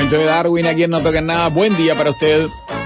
Momento de Darwin, aquí en No Toquen Nada. Buen día para usted.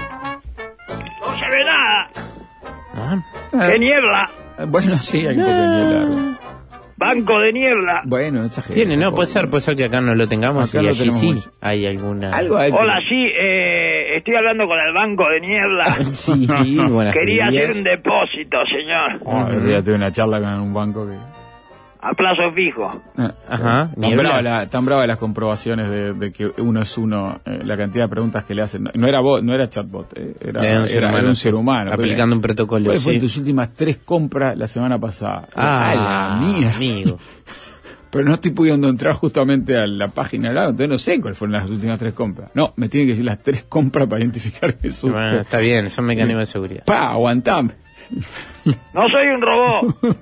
No se ve nada. ¡Qué niebla! Bueno, sí, hay un poco de niebla, Darwin. Banco de niebla. Bueno, esa gente. Tiene, no, puede ser que acá no lo tengamos Acá y lo allí tenemos sí mucho. hay alguna... Algo hay. Hola, sí, estoy hablando con el banco de niebla. Sí, buenas Quería días. hacer un depósito, señor. El día tuve una charla con un banco que... A plazo fijo. Ajá, niebla. Tan brava las comprobaciones de que uno es uno, la cantidad de preguntas que le hacen. No era bot, no era chatbot, era un ser humano. Aplicando un protocolo, ¿Cuáles fueron sí. tus últimas 3 compras la semana pasada? La mía. amigo. Pero no estoy pudiendo entrar justamente a la página del lado, entonces no sé cuáles fueron las últimas 3 compras. No, me tienen que decir las 3 compras para identificar que son. Bueno, está bien, son mecanismos de seguridad. Aguantame. No soy un robot.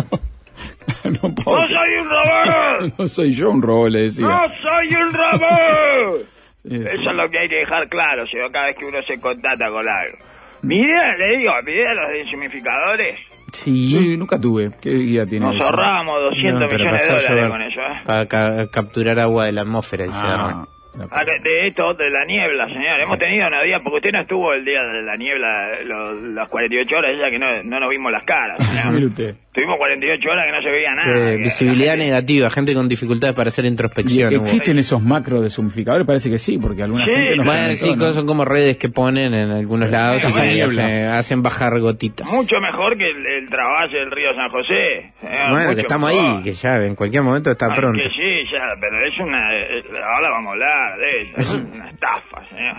No puedo. No soy un robot. No soy yo un robot, le decía. No soy un robot. Sí. Eso es lo que hay que dejar claro, señor, cada vez que uno se contacta con algo. Mi idea, le digo, mi idea de los desumificadores. Sí. Nunca tuve. ¿Qué guía tiene Nos eso? ahorrábamos 200 No, pero millones de pasar dólares llover con eso, ¿eh? para capturar agua de la atmósfera, dice Darwin. De esto, de la niebla, señor. Hemos tenido una día, porque usted no estuvo el día de la niebla, las 48 horas, ya que no nos vimos las caras, señor. Mire usted. Tuvimos 48 horas que no se veía nada. que Visibilidad la gente- negativa, gente con dificultades para hacer introspección. ¿Existen esos macro desumificadores? Parece que sí, porque alguna Sí, gente nos Bueno, comentó, sí, ¿no? son como redes que ponen en algunos lados y Esa sí, niebla. hacen bajar gotitas. Mucho mejor que el trabajo del río San José. señor, Bueno, mucho que estamos mejor. ahí, que ya en cualquier momento está Ay, pronto. que sí, ya, pero es ahora vamos a hablar de eso. Es una estafa, señor.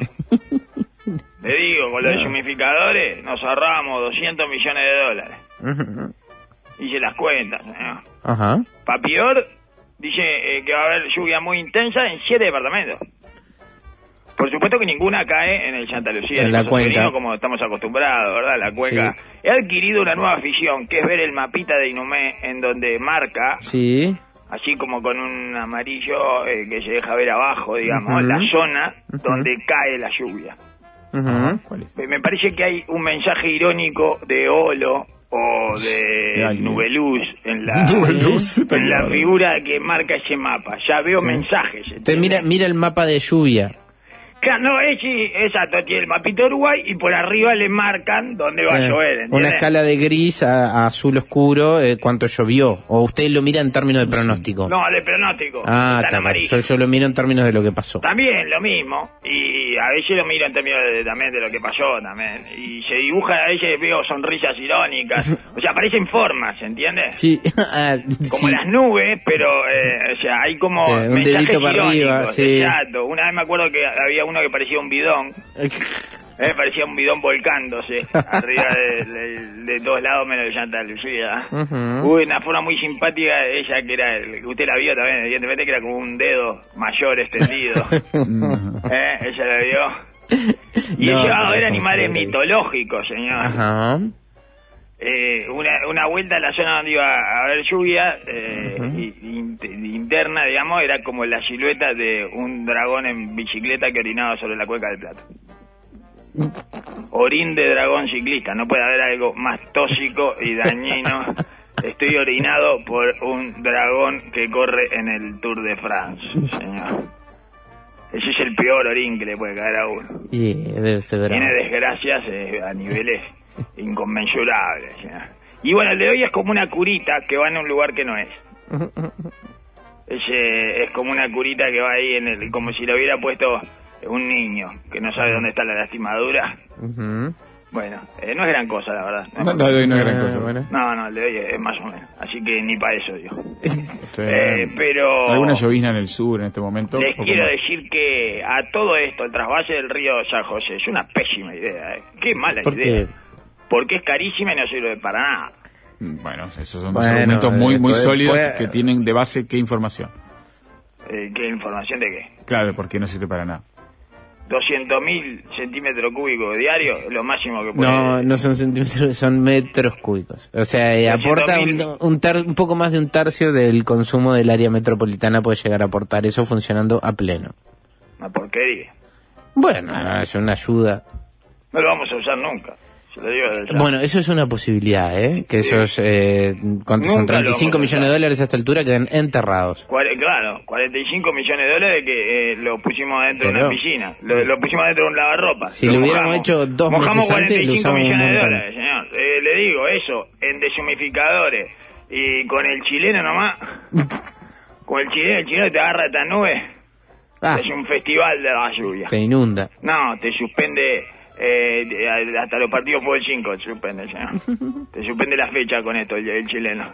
Le digo, con los desumificadores nos ahorramos 200 millones de dólares. Hice las cuentas, señor. Ajá. Pa' peor, dice que va a haber lluvia muy intensa en 7 departamentos. Por supuesto que ninguna cae en el Santa Lucía, En la el cuenca. Sotolino, como estamos acostumbrados, ¿verdad? La cuenca. Sí. He adquirido una nueva afición, que es ver el mapita de Inumé, en donde marca, Sí. así como con un amarillo que se deja ver abajo, digamos, Ujú. la zona donde cae la lluvia. Ujú. ¿Cuál es? Me parece que hay un mensaje irónico de Olo o de alguien. Nubeluz en la, Nubeluz, está en la claro. figura que marca ese mapa. Ya veo mensajes. Usted ¿entiende? mira el mapa de lluvia. Claro, no, sí, exacto, tiene el mapito de Uruguay y por arriba le marcan dónde va a llover, ¿entiende? Una escala de gris a azul oscuro, cuánto llovió. O usted lo mira en términos de pronóstico. No, de pronóstico. Ah, está en está mal. amarillo. Yo lo miro en términos de lo que pasó. También lo mismo, y a veces lo miro en términos también de lo que pasó también, y se dibuja, a veces veo sonrisas irónicas, o sea, aparecen formas, ¿entiendes? Sí. Como Sí. las nubes, pero, o sea, hay como Sí, un mensajes dedito para arriba, irónicos, sí. exacto. Una vez me acuerdo que había uno que parecía un bidón, parecía un bidón volcándose arriba de todos lados menos de Santa Lucía. Ujú. Uy, una forma muy simpática de ella, que era, usted la vio también, evidentemente, que era como un dedo mayor extendido. Ella la vio. Y No, he llevado a ver pero animales no sé. mitológicos, señor. Ajá. Una vuelta a la zona donde iba a haber lluvia interna, digamos, era como la silueta de un dragón en bicicleta que orinaba sobre la cuenca del Plata. Orín de dragón ciclista, no puede haber algo más tóxico y dañino. Estoy orinado por un dragón que corre en el Tour de France, señor. Ese es el peor orín que le puede caer a uno. Y debe ser bravo. Tiene desgracias a niveles inconmensurables, señor. Y bueno, el de hoy es como una curita que va en un lugar que no es. Es como una curita que va ahí como si lo hubiera puesto un niño que no sabe dónde está la lastimadura. Ujú. Bueno, no es gran cosa, la verdad. No, de hoy no es gran cosa. Bueno. No, el de hoy es más o menos. Así que ni para eso, digo. Sí. Pero ¿Alguna llovizna en el sur en este momento? les ¿O quiero cómo? decir que a todo esto, el trasvase del río San José es una pésima idea. Qué mala ¿Por idea. qué? Porque es carísima y no sirve para nada. Bueno, esos son Bueno, dos argumentos muy después- sólidos que tienen de base qué información. ¿Qué información de qué? Claro, porque no sirve para nada. 200.000 centímetros cúbicos diarios, es lo máximo que puede. No son centímetros, son metros cúbicos. O sea, aporta 300.000. un poco más de un tercio del consumo del área metropolitana, puede llegar a aportar eso funcionando a pleno. Una porquería. Bueno, es una ayuda. No lo vamos a usar nunca. lo digo desde ya. Bueno, eso es una posibilidad, que esos, ¿cuántos son? 35 millones de dólares a esta altura quedan enterrados. Claro, 45 millones de dólares que lo pusimos dentro de una piscina, lo pusimos dentro de un lavarropa. Si lo hubiéramos hecho 2 meses antes, lo usamos un millones de montón. dólares, señor. Le digo, eso, en deshumidificadores, y con el chileno nomás, con el chileno te agarra esta nube, es un festival de la lluvia. Te inunda. No, te suspende... hasta los partidos fútbol 5 te suspende, señor. Te suspende la fecha con esto, el chileno.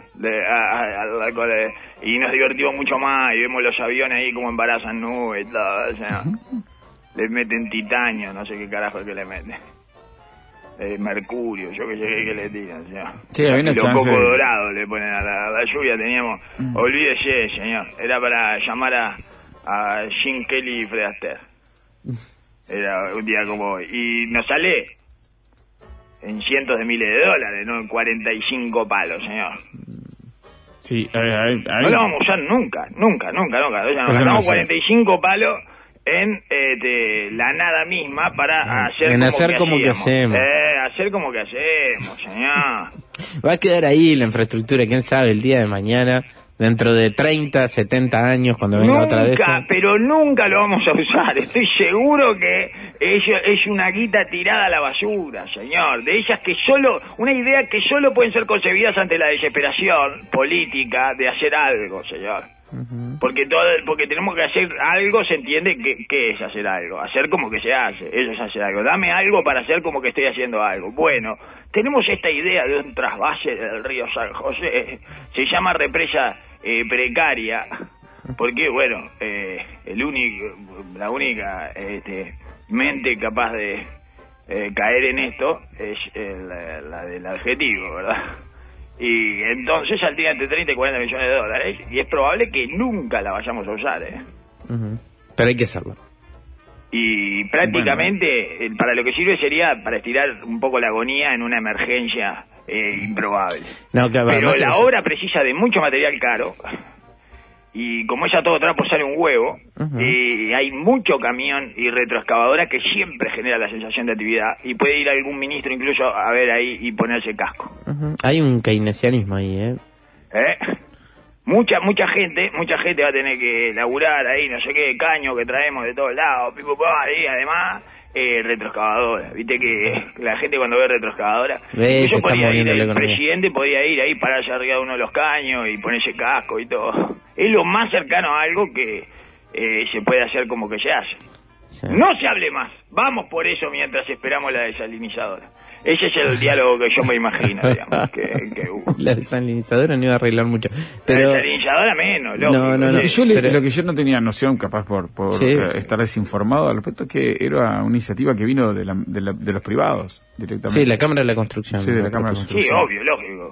Y nos divertimos mucho más y vemos los aviones ahí como embarazan nubes y todo, señor. Le meten titanio, no sé qué carajo es que le meten. Mercurio, yo que sé qué le tiran, señor. Sí, hay una y los chance. cocos dorados le ponen a la lluvia, teníamos. Olvídese, señor. Era para llamar a Gene Kelly y Fred Astaire. Era un día como hoy. Y nos sale en cientos de miles de dólares, no en 45 palos, señor. Sí, No lo vamos a usar nunca. O sea, nos gastamos 45 palos en la nada misma para hacer como que hacemos. Hacer como que hacemos, señor. Va a quedar ahí la infraestructura, quién sabe, el día de mañana, dentro de 30, 70 años, cuando venga otra vez. Pero nunca lo vamos a usar. Estoy seguro que es una guita tirada a la basura, señor. De ellas que una idea que solo pueden ser concebidas ante la desesperación política de hacer algo, señor. Porque tenemos que hacer algo, se entiende que es hacer algo. Hacer como que se hace, eso es hacer algo. Dame algo para hacer como que estoy haciendo algo. Bueno, tenemos esta idea de un trasvase del río San José. Se llama represa precaria. Porque, bueno, la única mente capaz de caer en esto es la del adjetivo, ¿verdad? Y entonces saldría entre 30 y 40 millones de dólares y es probable que nunca la vayamos a usar, Pero hay que hacerlo. Y prácticamente para lo que sirve sería para estirar un poco la agonía en una emergencia improbable. No, claro, pero la obra precisa de mucho material caro y como ella todo trapo sale un huevo, y hay mucho camión y retroexcavadora que siempre genera la sensación de actividad y puede ir algún ministro incluso a ver ahí y ponerse casco. Hay un keynesianismo ahí, Mucha gente va a tener que laburar ahí, no sé qué, caño que traemos de todos lados, y además retroexcavadora. Viste que la gente cuando ve retroexcavadora, el presidente podía ir ahí, pararse arriba de uno de los caños y ponerse casco y todo. Es lo más cercano a algo que se puede hacer como que se hace. Sí. No se hable más, vamos por eso mientras esperamos la desalinizadora. Ese es el diálogo que yo me imagino, digamos, que hubo. La desalinizadora no iba a arreglar mucho. Pero... La desalinizadora menos, lógico. No. Lo que yo no tenía noción, capaz por estar desinformado al respecto, es que era una iniciativa que vino de los privados directamente. Sí, la Cámara de la Construcción. Sí, de la Cámara de la Construcción. Sí, obvio, lógico.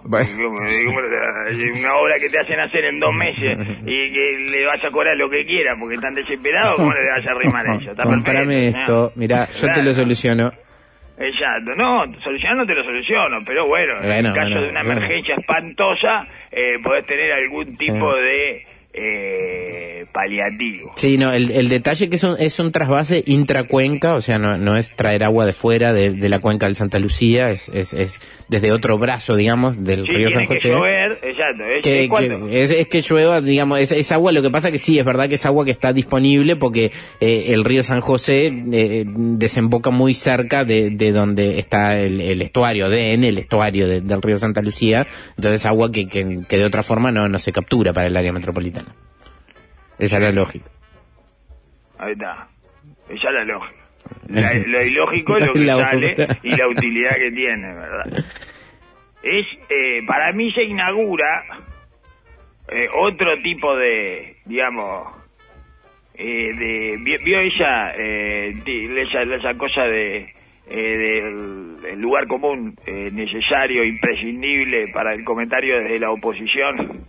Una obra que te hacen hacer en 2 meses y que le vas a cobrar lo que quieras porque están desesperados, ¿cómo le vas a arrimar eso? Está Comprame esto, mirá, yo te lo soluciono. Exacto, no, no te lo soluciono, pero bueno, en el caso de una emergencia espantosa, podés tener algún tipo de paliativo. Sí, no, el detalle que es un trasvase intracuenca, o sea, no es traer agua de fuera de la cuenca del Santa Lucía, es desde otro brazo, digamos, del río San José. Sí, tiene que llover, exacto. Es que llueva, digamos, es agua, lo que pasa que sí, es verdad que es agua que está disponible porque el río San José desemboca muy cerca de donde está el estuario, en el estuario del río Santa Lucía, entonces agua que de otra forma no se captura para el área metropolitana. Esa es la lógica. Ahí está. Esa es la lógica. Lo ilógico es lo que sale y la utilidad que tiene, ¿verdad? Para mí se inaugura otro tipo de, digamos, vio esa cosa del lugar común necesario, imprescindible para el comentario desde la oposición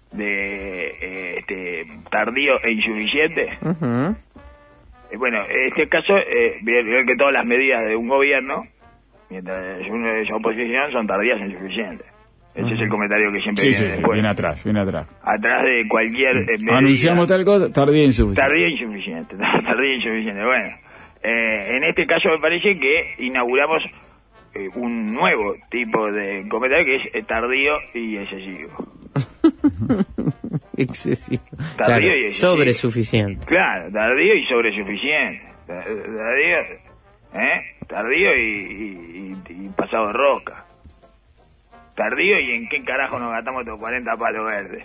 de tardío e insuficiente. Bueno, en este caso veo que todas las medidas de un gobierno mientras uno de esa oposición son tardías e insuficientes. Ese es el comentario que siempre viene después. Viene atrás. Atrás de cualquier medida. Anunciamos tal cosa, tardía e insuficiente. Tardía e insuficiente. Bueno, en este caso me parece que inauguramos un nuevo tipo de comentario que es tardío y excesivo. Excesivo. Tardío Claro, y excesivo. sobresuficiente. Claro, tardío y sobresuficiente. Tardío y pasado de rosca. Tardío y en qué carajo nos gastamos estos 40 palos verdes.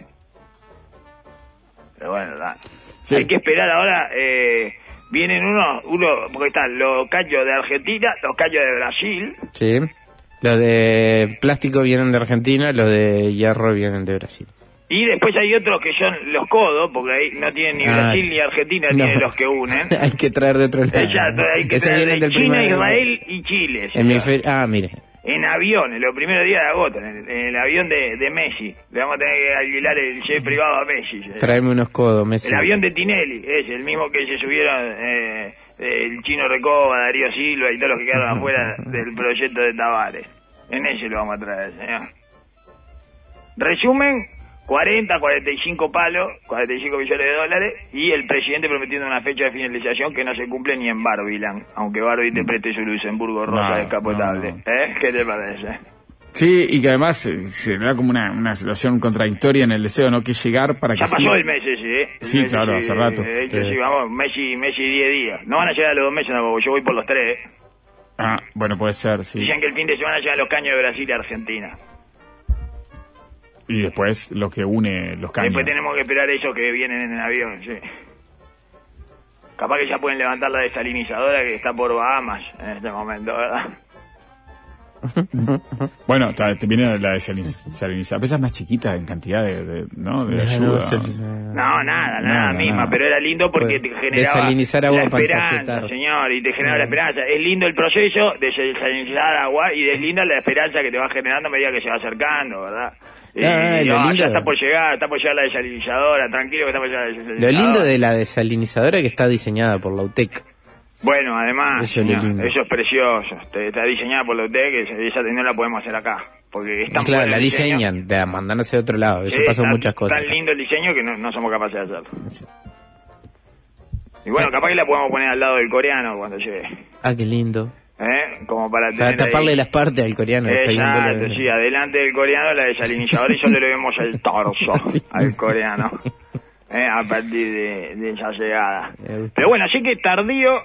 Pero bueno, sí. Hay que esperar ahora. Vienen uno, porque están los callos de Argentina, los callos de Brasil. Sí. Los de plástico vienen de Argentina, los de hierro vienen de Brasil. Y después hay otros que son los codos, porque ahí no tienen ni Brasil ni Argentina, no. tienen los que unen. Hay que traer de otro lado. Exacto, hay que Ese traer viene de del China, primer- Israel y Chile. señor. Mire. En avión, en los primeros días de agosto, en el avión de Messi. Le vamos a tener que alquilar el jet privado a Messi. señor. Tráeme unos codos, Messi. El avión de Tinelli, es el mismo que se subieron el Chino Recoba, Darío Silva y todos los que quedaron afuera del proyecto de Tavares. En ese lo vamos a traer, señor. Resumen, 45 palos, 45 millones de dólares, y el presidente prometiendo una fecha de finalización que no se cumple ni en Barbiland, aunque Barbie te preste su Luxemburgo rosa descapotable. no. ¿Qué te parece? Sí, y que además se da como una situación contradictoria en el deseo, ¿no? Que llegar para que Ya pasó sí. el mes ese, ¿eh? Sí, El mes claro, ese, hace rato. Sí, vamos, Messi 10 días. No van a llegar a los 2 meses tampoco, yo voy por los 3. Ah, bueno, puede ser, sí. Dicen que el fin de semana llegan los caños de Brasil y Argentina. Y después lo que une los caños. Después tenemos que esperar esos que vienen en el avión, sí. Capaz que ya pueden levantar la desalinizadora que está por Bahamas en este momento, ¿verdad? Bueno, te viene la desalinizadora. Esa es más chiquita en cantidad ¿no? De ayuda. No, nada misma, pero era lindo porque te generaba desalinizar agua la para esperanza, ensafetar. señor, y te generaba la esperanza. Es lindo el proceso de desalinizar agua y deslinda la esperanza que te va generando a medida que se va acercando, ¿verdad? Lo lindo- ya está por llegar la desalinizadora, tranquilo que está por llegar la Lo desalinizadora. lindo de la desalinizadora es que está diseñada por la UTEC. Bueno, además, Eso es lo lindo. eso es precioso. Está diseñada por la UTEC, esa no la podemos hacer acá. Porque es tan Claro, bueno la el diseño. diseñan, la mandan hacia otro lado. Eso pasó en muchas cosas. Tan acá. lindo el diseño que no somos capaces de hacerlo. Y bueno, capaz que la podemos poner al lado del coreano cuando llegue. Ah, qué lindo. Como para Para tener taparle ahí. las partes al coreano. Exacto, sí, adelante del coreano la desalinizadora y solo le vemos el torso al coreano. A partir de esa llegada. Pero bueno, así que tardío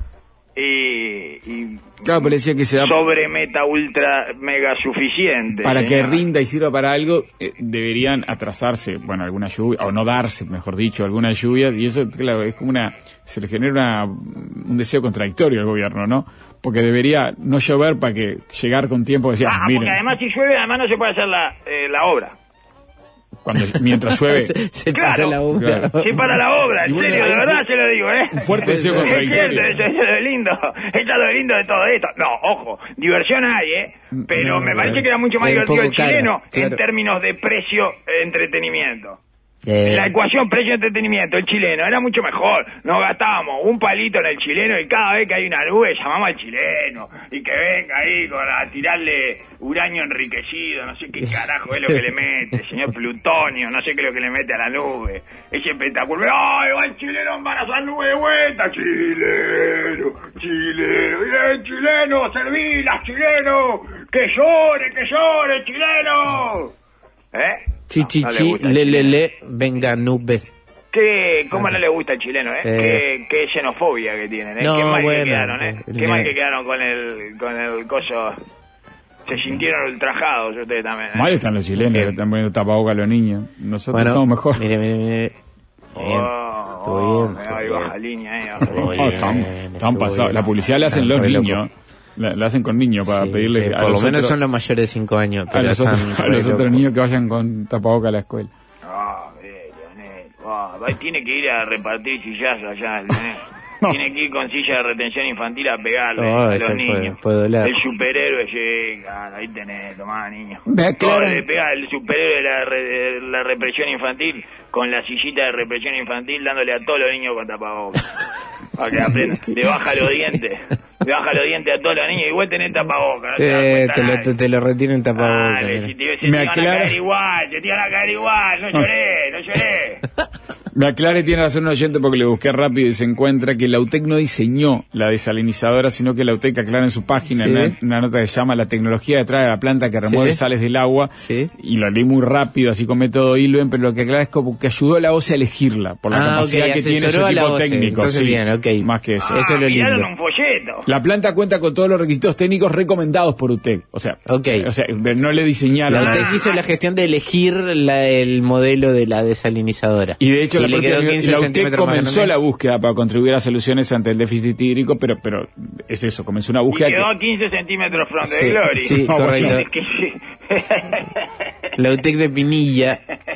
y Claro, pero decía que se da sobre meta ultra mega suficiente. para que señor. rinda y sirva para algo, deberían atrasarse, bueno, alguna lluvia, o no darse, mejor dicho, algunas lluvias, y eso, claro, es como se le genera un deseo contradictorio al gobierno, ¿no? Porque debería no llover para que llegar con tiempo, decía, Porque miren, además si llueve, además no se puede hacer la obra. mientras llueve, se Claro. para la obra. Claro. Sí, para la obra, Y en bueno, serio, de ahí verdad sí. se lo digo, un fuerte deseo Es cierto, contradictorio. eso es lo lindo. Eso es lo lindo de todo esto. No, ojo, diversión hay, pero No, me parece que era mucho más es un divertido el poco caro, chileno en claro. términos de precio-entretenimiento. La ecuación precio-entretenimiento, el chileno, era mucho mejor. Nos gastábamos un palito en el chileno y cada vez que hay una nube llamamos al chileno y que venga ahí a tirarle uranio enriquecido, no sé qué carajo es lo que le mete, señor Plutonio, no sé qué es lo que le mete a la nube. Ese espectáculo, ¡ay, va el chileno a embarazar nube de vuelta! ¡Chileno! ¡Bien, chileno! ¡Servilas, chileno! ¡Que llore, chileno! Chichichi, le, venga nubes. ¿Cómo no le gusta el chileno, Qué xenofobia que tienen, No, Qué mal bueno, que quedaron, sí. Qué mal que quedaron con el coso. Se sintieron ultrajados ustedes también, mal están los chilenos, que están poniendo tapabocas a los niños. Nosotros estamos mejor. Mire. Bien. Estuvo bien. Ahí baja línea, Estuvo No, están pasados. La publicidad la hacen los Re loco. niños. La hacen con niños para Sí, pedirle sí, a por lo los menos otros- son los mayores de 5 años. a Pero los están otros, a re los otros locos. niños que vayan con tapabocas a la escuela. Leonel. Tiene que ir a repartir sillazos allá, Leonel. No. Tiene que ir con silla de retención infantil a pegarle Oh, a eso los niños. puede doler. El superhéroe llega, ahí tenés, tomá, niño. Me aclaran- Le pega el superhéroe de la represión infantil con la sillita de represión infantil dándole a todos los niños con tapabocas. Para que aprendan. Le baja los dientes. Le baja los dientes a todos los niños. Igual tenés tapabocas. No te das cuenta nadie. te lo retiro en tapabocas. Dale, mira. si te Me van a aclara- caer igual, te van a caer igual. No lloré. Me aclare, tiene razón un oyente porque le busqué rápido y se encuentra que la UTEC no diseñó la desalinizadora, sino que la UTEC aclara en su página, en una nota que se llama La tecnología detrás de la planta que remueve sales del agua, y lo leí muy rápido, así con método Ilven, pero lo que aclara es como que ayudó a la OCE a elegirla, por la capacidad que tiene su equipo técnico. Entonces bien, más que eso. Eso es lo lindo. Un folleto. La planta cuenta con todos los requisitos técnicos recomendados por UTEC. O sea, no le diseñaron. La UTEC hizo la gestión de elegir el modelo de la desalinizadora. Y de hecho la UTEC comenzó la búsqueda para contribuir a soluciones ante el déficit hídrico, pero es eso, comenzó una búsqueda. Y quedó a 15 centímetros from the glory. Sí, correcto. La UTEC de Pinilla.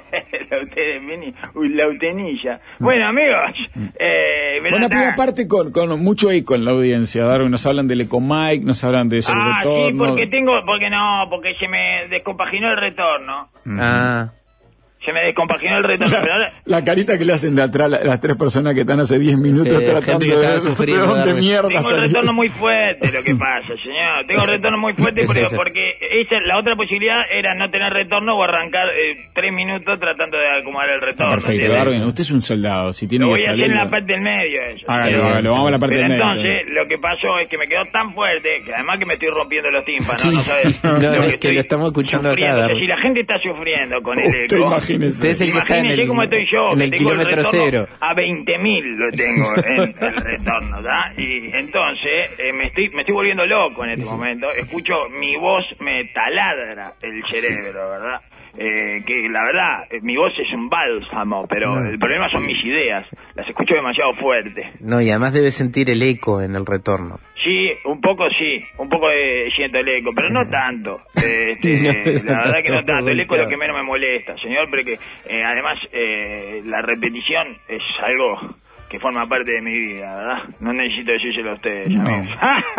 La utenilla. Bueno, amigos. Una primera parte con mucho eco en la audiencia, Darwin. Nos hablan del EcoMike, nos hablan de sobre retorno. Sí, porque se me descompaginó el retorno. Se me descompaginó el retorno. La carita que le hacen de atrás las tres personas que están hace 10 minutos tratando de dónde mierda tengo el retorno muy fuerte, lo que pasa, señor. Tengo el retorno muy fuerte porque la otra posibilidad era no tener retorno o arrancar 3 minutos tratando de acomodar el retorno. Perfecto, Darwin. Usted es un soldado. Si tiene lo que voy salir, a hacer en la parte del medio. Eso. Hágalo, vamos a la parte del medio. Entonces, lo que pasó es que me quedó tan fuerte que además que me estoy rompiendo los tímpanos. No sabes es que lo estamos escuchando acá. Si la gente está sufriendo con el eco. Imagínese cómo estoy yo, en el kilómetro cero. A 20.000 lo tengo en el retorno, ¿verdad? Y entonces me estoy volviendo loco en este momento. Escucho mi voz, me taladra el cerebro, ¿verdad? Que la verdad, mi voz es un bálsamo, pero el problema son mis ideas. Las escucho demasiado fuerte. No, y además debes sentir el eco en el retorno. Sí, un poco siento el eco, pero no tanto. La verdad que no tanto. El eco es lo que menos me molesta, señor, porque además la repetición es algo que forma parte de mi vida, ¿verdad? No necesito decírselo a ustedes, amigos.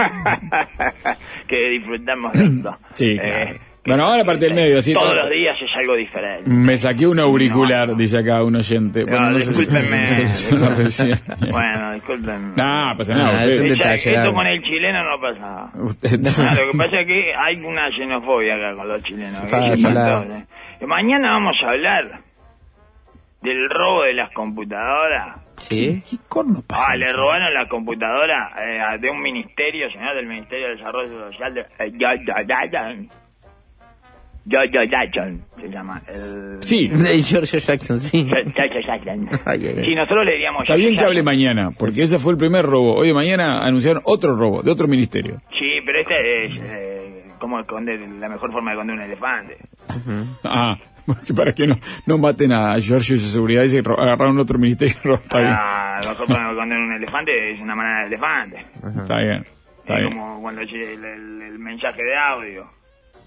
Que disfrutamos de esto. Sí, claro. Bueno, ahora parte del medio, así todos los días es algo diferente. Me saqué un auricular, dice acá un oyente. Bueno, discúlpenme. Bueno, discúlpenme. No, pasa nada. Es un detalle. Esto con el chileno no pasa nada. Lo que pasa es que hay una xenofobia acá con los chilenos. Mañana vamos a hablar del robo de las computadoras. ¿Sí? ¿Qué corno pasa? Le robaron la computadora de un ministerio, señor, del Ministerio de Desarrollo Social de Jackson se llama. Sí. De George Jackson, sí. George Jackson. Sí, nosotros le diríamos. Está bien que hable mañana, porque ese fue el primer robo. Hoy de mañana anunciaron otro robo, de otro ministerio. Sí, pero este es como esconder, la mejor forma de esconder un elefante. Para que no maten a George y su seguridad y se agarraron otro ministerio. Está bien. La mejor forma de esconder un elefante es una manada de elefante. Está bien. Es como cuando el mensaje de audio.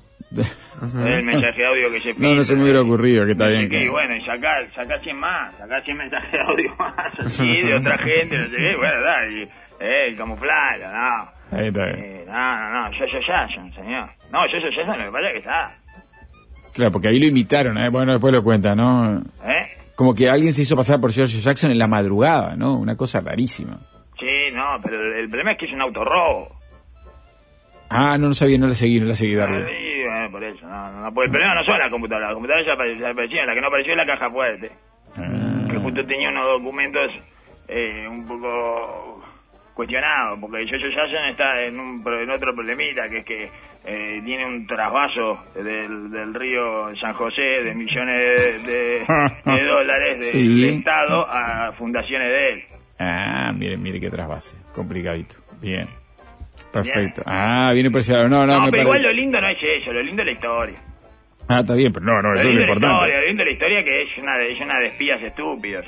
El mensaje de audio que se pide. No se me hubiera ocurrido, que está bien. Y bueno, y sacar 100 más, sacar 100 mensajes de audio más, así, de otra gente, no sé qué, bueno, dale, camuflarlo, no. Ahí está bien. George Jackson, señor. No, George Jackson lo que pasa es que está. Claro, porque ahí lo imitaron, bueno, después lo cuenta, ¿no? Como que alguien se hizo pasar por George Jackson en la madrugada, ¿no? Una cosa rarísima. Sí, no, pero el problema es que es un autorrobo. No sabía, no la seguí Darwin. Por eso, no, porque el problema no son las computadoras, la computadora ya apareció, la que no apareció es la caja fuerte. Que justo tenía unos documentos un poco cuestionados, porque George Jackson está en otro problemita, que es que tiene un trasvaso del río San José de millones de dólares del Estado a fundaciones de él. Mire qué trasvase, complicadito, bien. Perfecto. Viene por ese lado. No, pero igual lo lindo no es eso, lo lindo es la historia. Está bien, pero no, eso es lo importante. Lo lindo es la historia, que es una de espías estúpidos.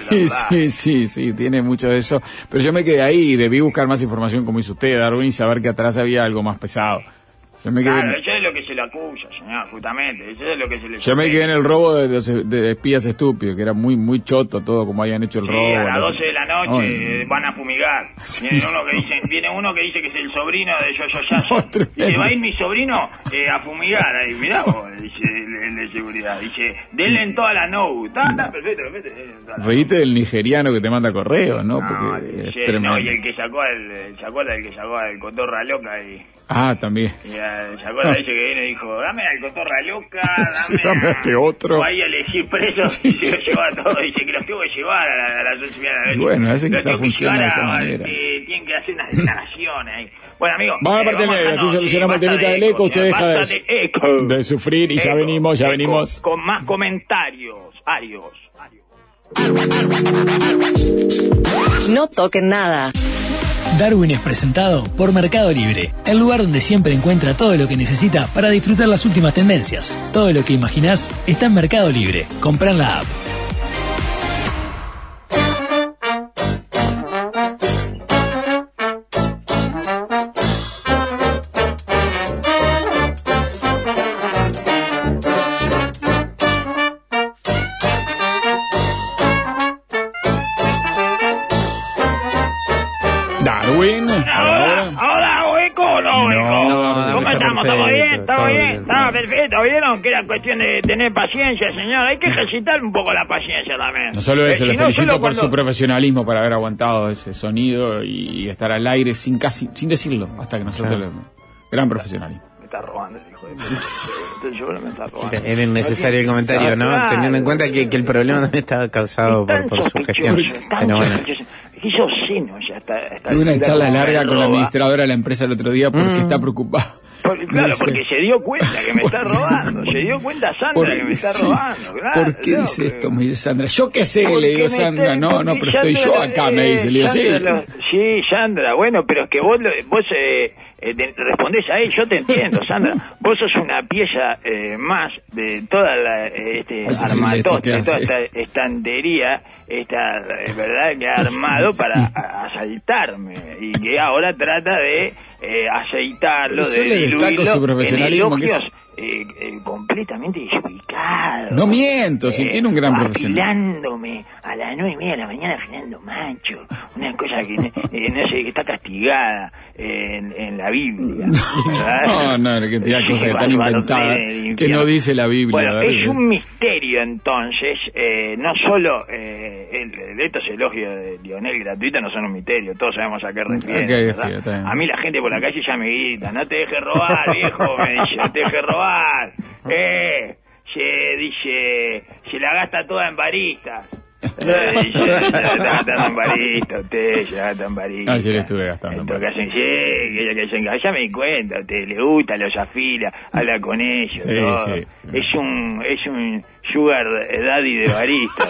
Sí, tiene mucho de eso. Pero yo me quedé ahí y debí buscar más información como hizo usted, Darwin, y saber que atrás había algo más pesado. Claro, eso es lo que se le acusa, señor, justamente. Eso es lo que se le Yo me quedé en el robo de espías estúpidos, que era muy muy choto todo como habían hecho el robo. A las 12 de la noche van a fumigar. Viene uno que dice que es el sobrino de George Jackson. Dice, va a ir mi sobrino a fumigar. Ahí, mirá vos, dice el de seguridad. Dice, denle en toda la Está perfecto. Reíste del nigeriano que te manda correo, ¿no? Porque y el que sacó ¿se acuerda del que sacó al Cotorra Loca? También. ¿Se acuerda? Dice que le dijo, dame al Cotorra Loca, dame a este otro. O ahí a elegir presos y se lo llevó a todos. Dice que los tengo que llevar a la sociedad. Y bueno, hace que esa funciona de esa manera. Tienen que hacer unas declaraciones ahí. Bueno, amigo. Vamos a parte media, así solucionamos el temita del eco. Usted deja de sufrir y ya venimos. Con más comentarios. Arios. No toquen nada. Darwin es presentado por Mercado Libre, el lugar donde siempre encuentra todo lo que necesita para disfrutar las últimas tendencias. Todo lo que imaginás está en Mercado Libre. Comprá en la app. Darwin. Ahora hago eco o no eco. ¿Cómo estamos? ¿Todo bien? ¿Todo bien? Estaba perfecto. ¿Vieron que era cuestión de tener paciencia, señor? Hay que ejercitar un poco la paciencia también. No solo eso, le felicito por su profesionalismo, para haber aguantado ese sonido y estar al aire sin decirlo, hasta que nosotros gran profesionalismo. Me está robando el hijo de puta. Me está robando. Era innecesario el comentario, ¿no? Claro. Teniendo en cuenta que el problema también estaba causado por su gestión. Pero bueno. Y yo seno ya está. Tuve una charla larga con la administradora de la empresa el otro día porque está preocupada. Claro, porque se dio cuenta que me está robando. Se dio cuenta Sandra que me está robando. Claro, ¿por qué dice esto? Me dice Sandra. Yo qué sé, le digo Sandra. No, pero estoy yo acá, me dice. Le digo, sí, Sandra, bueno, pero es que vos respondés a él, yo te entiendo, Sandra. Vos sos una pieza más de toda la armatoste, de toda esta estantería, verdad, que ha armado para asaltarme y que ahora trata de aceitarlo, de diluirlo su profesionalismo, en elogios completamente desubicado. No miento, si tiene un gran profesional. Afilándome a las 9:30 de la mañana, afilando macho, una cosa que no sé, que está castigada en la Biblia. No, que tenga cosas que están inventadas, que no dice la Biblia. Bueno, es un misterio entonces, no solo estos elogios de Lionel gratuitos no son un misterio, todos sabemos a qué refiere. A mí la gente por la calle ya me grita, no te dejes robar, viejo, me dice, no te dejes robar. Se la gasta toda en baristas. Se la gasta en baristas, usted se la gasta en baristas. No, yo le estuve gastando. Ya me di cuenta, a usted le gusta, los afila, habla con ellos. Sí, todo. Sí. Es un sugar daddy de barista.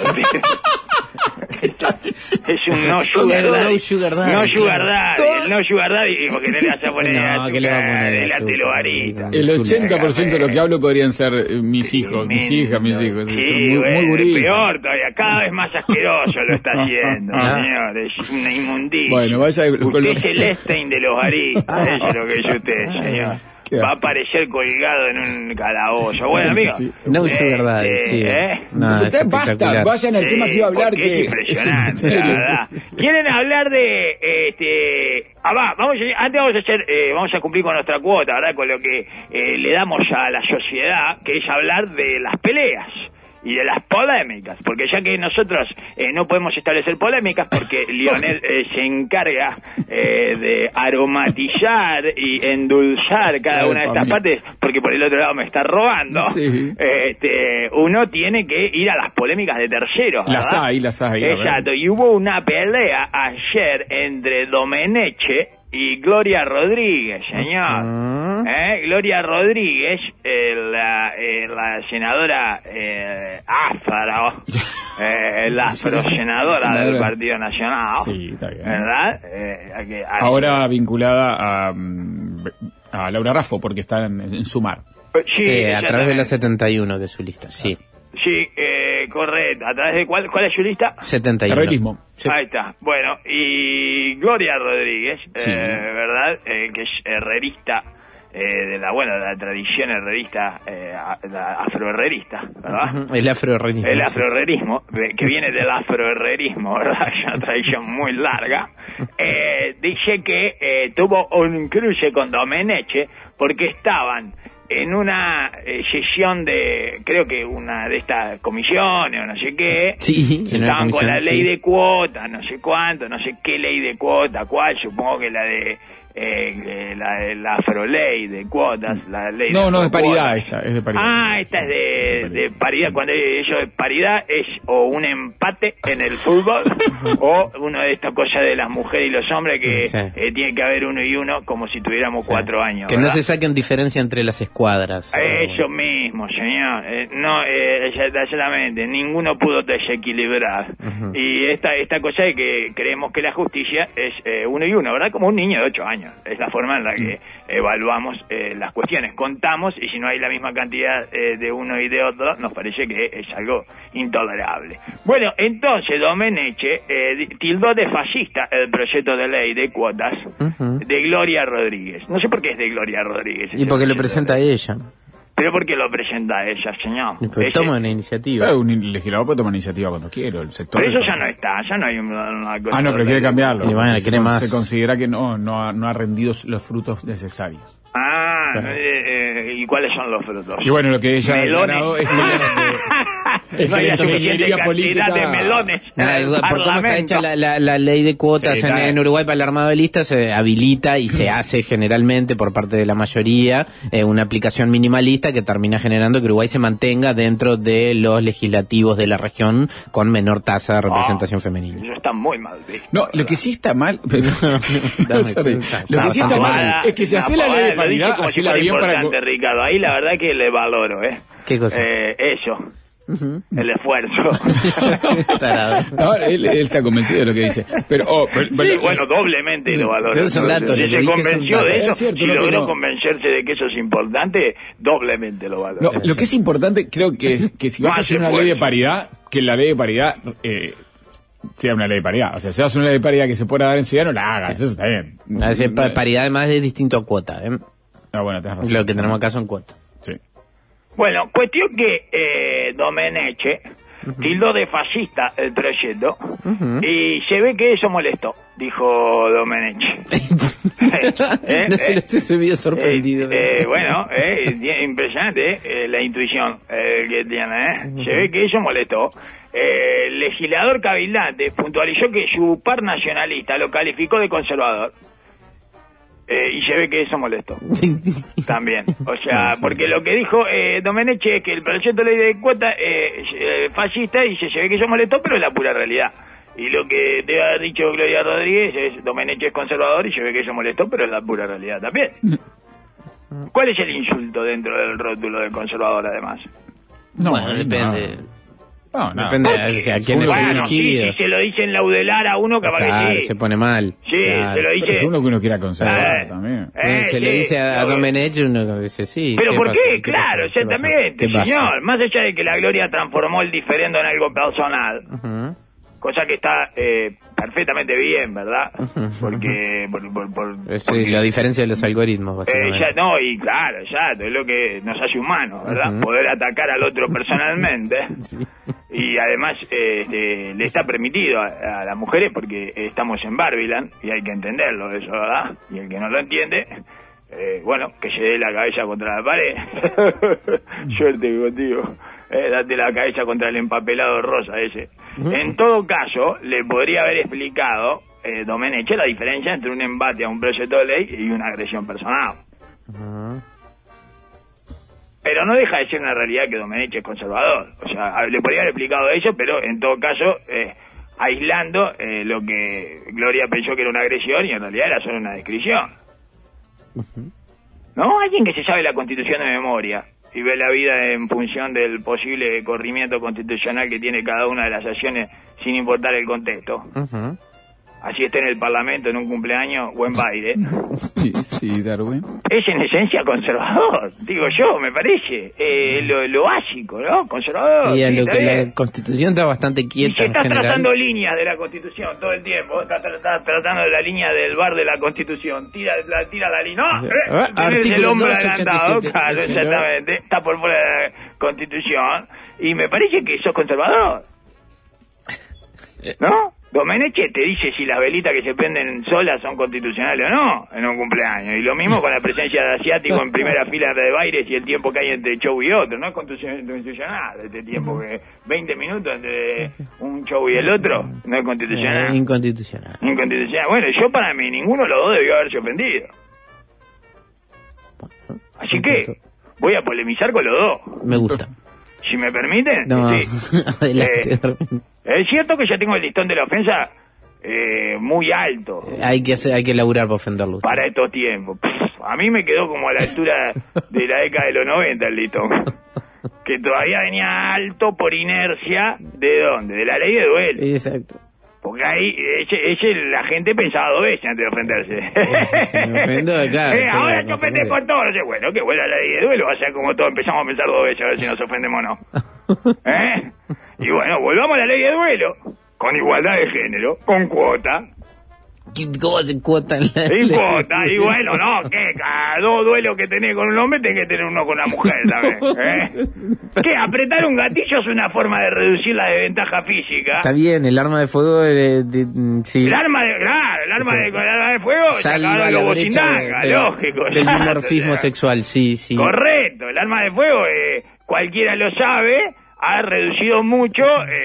Es un no sugar daddy. No sugar daddy, porque no le vas a poner delante los baristas. El 80% de lo que hablo podrían ser mis hijos, mis hijas. Sí, son muy gurises. Peor todavía, cada vez más asqueroso lo está haciendo, señor. Es una inmundicia. Bueno, vaya usted es el Einstein de los baristas, eso es lo que es usted, señor. Va a aparecer colgado en un calabozo. Bueno, amigo. No es verdad. No, es basta, vayan al tema que iba a hablar, que es impresionante, la verdad. ¿Quieren hablar de vamos a cumplir con nuestra cuota, ¿verdad? Con lo que le damos a la sociedad, que es hablar de las peleas y de las polémicas, porque ya que nosotros no podemos establecer polémicas porque Lionel se encarga de aromatizar y endulzar cada una de estas partes, porque por el otro lado me está robando, uno tiene que ir a las polémicas de terceros, ¿verdad? Las hay. Exacto, y hubo una pelea ayer entre Domenech y Gloria Rodríguez, señor. Gloria Rodríguez, la senadora afro, la afrosenadora del Partido Nacional. Sí, está bien. ¿Verdad? Ahora vinculada a Laura Raffo, porque está en Sumar. Sí, a través de la 71 de su lista, sí. Sí, correcto. ¿A través de cuál es su lista? 71. Herrerismo. Sí. Ahí está. Bueno, y Gloria Rodríguez, ¿verdad? Que es herrerista, de la tradición herrerista, afroherrerista, ¿verdad? El afroherrerismo. El afroherrerismo, que viene del afroherrerismo, ¿verdad? Es una tradición muy larga. Dice que tuvo un cruce con Domenech porque estaban en una sesión de, creo que una de estas comisiones o no sé qué, estaban con la ley de cuotas, no sé cuánto, no sé qué ley de cuota, cuál, supongo que la de la afroley de cuotas, la ley No, es de paridad cuotas. esta, es de paridad. Ah, esta es de paridad. Cuando ellos de paridad es o un empate en el fútbol o una de estas cosas de las mujeres y los hombres que Sí. tiene que haber 1 y 1 como si tuviéramos 4 años. Que no ¿verdad? se saquen diferencia entre las escuadras. Eso mismo, señor. Exactamente. Ninguno pudo desequilibrar. Y esta cosa de que creemos que la justicia es 1 y 1, ¿verdad? Como un niño de 8 años. Es la forma en la que evaluamos las cuestiones. Contamos y si no hay la misma cantidad de uno y de otro, nos parece que es algo intolerable. Bueno, entonces Domenech tildó de fascista el proyecto de ley de cuotas de Gloria Rodríguez. No sé por qué es de Gloria Rodríguez. Y porque lo presenta ella. Pero ¿por qué lo presenta ella, señor? Y porque toma una iniciativa. Claro, un legislador puede tomar iniciativa cuando quiera, el sector. Pero eso ya no está, ya no hay una cosa. No, pero quiere cambiarlo. Y bueno, quiere más. Se considera que no ha rendido los frutos necesarios. ¿Y cuáles son los frutos? Y bueno, lo que ella ha Melones. declarado es que No hay la suficiente ingeniería cantidad política de melones. Por cómo está hecha la ley de cuotas Sí, en Uruguay para el armado de listas, se habilita y se hace generalmente por parte de la mayoría una aplicación minimalista que termina generando que Uruguay se mantenga dentro de los legislativos de la región con menor tasa de representación femenina. Eso está muy mal visto. No, lo que sí está mal, pero, Dame, sorry. está Lo que sí está bastante mal es que se hace la ley de paridad, como si hacela fuera bien para importante, Ricardo. Ahí la verdad que le valoro, ¿Qué cosa? Eso. El esfuerzo. Tarado. No, él está convencido de lo que dice. Pero, Sí, bueno, doblemente lo valoro. Esos son datos, Si le se dije convenció son de datos. eso, Es cierto, si no, logró no. convencerse de que eso es importante, doblemente lo valoro. No, lo que es importante, creo que si vas a Más hacer una esfuerzo. ley de paridad, que la ley de paridad sea una ley de paridad. O sea, si vas a hacer una ley de paridad que se pueda dar en ciudad, no la hagas, eso está bien. Paridad además es distinto a cuota. Bueno, tenés razón. Lo que tenemos acá son cuotas. Sí. Bueno, cuestión que Domenech tildó de fascista el proyecto y se ve que eso molestó, dijo Domenech. No se vio sorprendido. Impresionante la intuición que tiene. Se ve que eso molestó. El legislador cabildante puntualizó que su par nacionalista lo calificó de conservador. Y se ve que eso molestó también. O sea, porque lo que dijo Domenech es que el proyecto de ley de cuota es fascista y se ve que eso molestó, pero es la pura realidad. Y lo que te ha dicho Gloria Rodríguez es Domenech es conservador y se ve que eso molestó, pero es la pura realidad también. ¿Cuál es el insulto dentro del rótulo de conservador, además? No, bueno, depende. No, nada. Depende de a quién es Bueno, sí, dirigido. si se lo dicen laudelar a uno, capaz Claro, que sí. se pone mal. Sí, Claro. se lo Pero es dice... uno que uno quiera conservar Eh, también. Se le sí, dice a lo- Domenech, uno dice sí. ¿Pero por pasó? qué? Claro, pasó? ¿Qué pasó? exactamente, ¿Qué pasó? señor. Más allá de que la Gloria transformó el diferendo en algo personal, Ujú. cosa que está perfectamente bien, ¿verdad? Porque... Sí, la diferencia de los algoritmos, básicamente. y claro, exacto, es lo que nos hace humanos, ¿verdad? Ujú. Poder atacar al otro personalmente. Sí. Y además le está permitido a las mujeres porque estamos en Barbiland y hay que entenderlo eso, ¿verdad? Y el que no lo entiende, que se dé la cabeza contra la pared. Suerte contigo. Date la cabeza contra el empapelado rosa ese. En todo caso, le podría haber explicado Domenech la diferencia entre un embate a un proyecto de ley y una agresión personal. Pero no deja de ser una realidad que Domenech es conservador. O sea, le podría haber explicado eso, pero en todo caso, aislando lo que Gloria pensó que era una agresión y en realidad era solo una descripción. ¿No? Alguien que se sabe la Constitución de memoria y ve la vida en función del posible corrimiento constitucional que tiene cada una de las acciones sin importar el contexto. Ujú. Así esté en el Parlamento, en un cumpleaños o en baile. Sí, Darwin. Es en esencia conservador, digo yo, me parece. Lo básico, ¿no? Conservador. Y en sí, lo está que bien. la Constitución está bastante Y quieta si en estás general. tratando líneas de la Constitución todo el tiempo, estás tratando de la línea del bar de la Constitución, tira la línea, no, tenés Artículo el hombro 287, adelantado, claro, sí, ¿no? exactamente, está por fuera de la Constitución, y me parece que sos conservador, ¿no? Domenech te dice si las velitas que se prenden solas son constitucionales o no en un cumpleaños. Y lo mismo con la presencia de asiáticos en primera fila de bailes y el tiempo que hay entre show y otro. No es constitucional este tiempo, que 20 minutos entre un show y el otro no es constitucional. Inconstitucional. Inconstitucional. Bueno, yo para mí ninguno de los dos debió haberse ofendido. Así que voy a polemizar con los dos. Me gusta. Si me permiten, No, sí. adelante. Es cierto que ya tengo el listón de la ofensa muy alto Hay que laburar para ofenderlo. para estos tiempos. A mí me quedó como a la altura de la década de los 90 el listón. Que todavía venía alto por inercia. ¿De dónde? De la ley de duelo. Exacto. Porque ahí la gente pensaba dos veces antes de ofenderse. Si me ofendo, claro, Ahora te ofendes por todo. No sé, bueno, que vuelva la ley de duelo. Va a ser como todos empezamos a pensar dos veces a ver si nos ofendemos o no. Y bueno, volvamos a la ley de duelo. Con igualdad de género, con cuota. ¿Cómo se cuota en la Y ley? cuota, y bueno, no, que cada dos duelos que tenés con un hombre tenés que tener uno con una mujer también. ¿Qué? Apretar un gatillo es una forma de reducir la desventaja física. Está bien, el arma de fuego, sí. El arma de fuego Salva sacaron la los brecha botinanga, lógico. del ya, dimorfismo o sea, sexual, sí. Correcto, el arma de fuego, cualquiera lo sabe, ha reducido mucho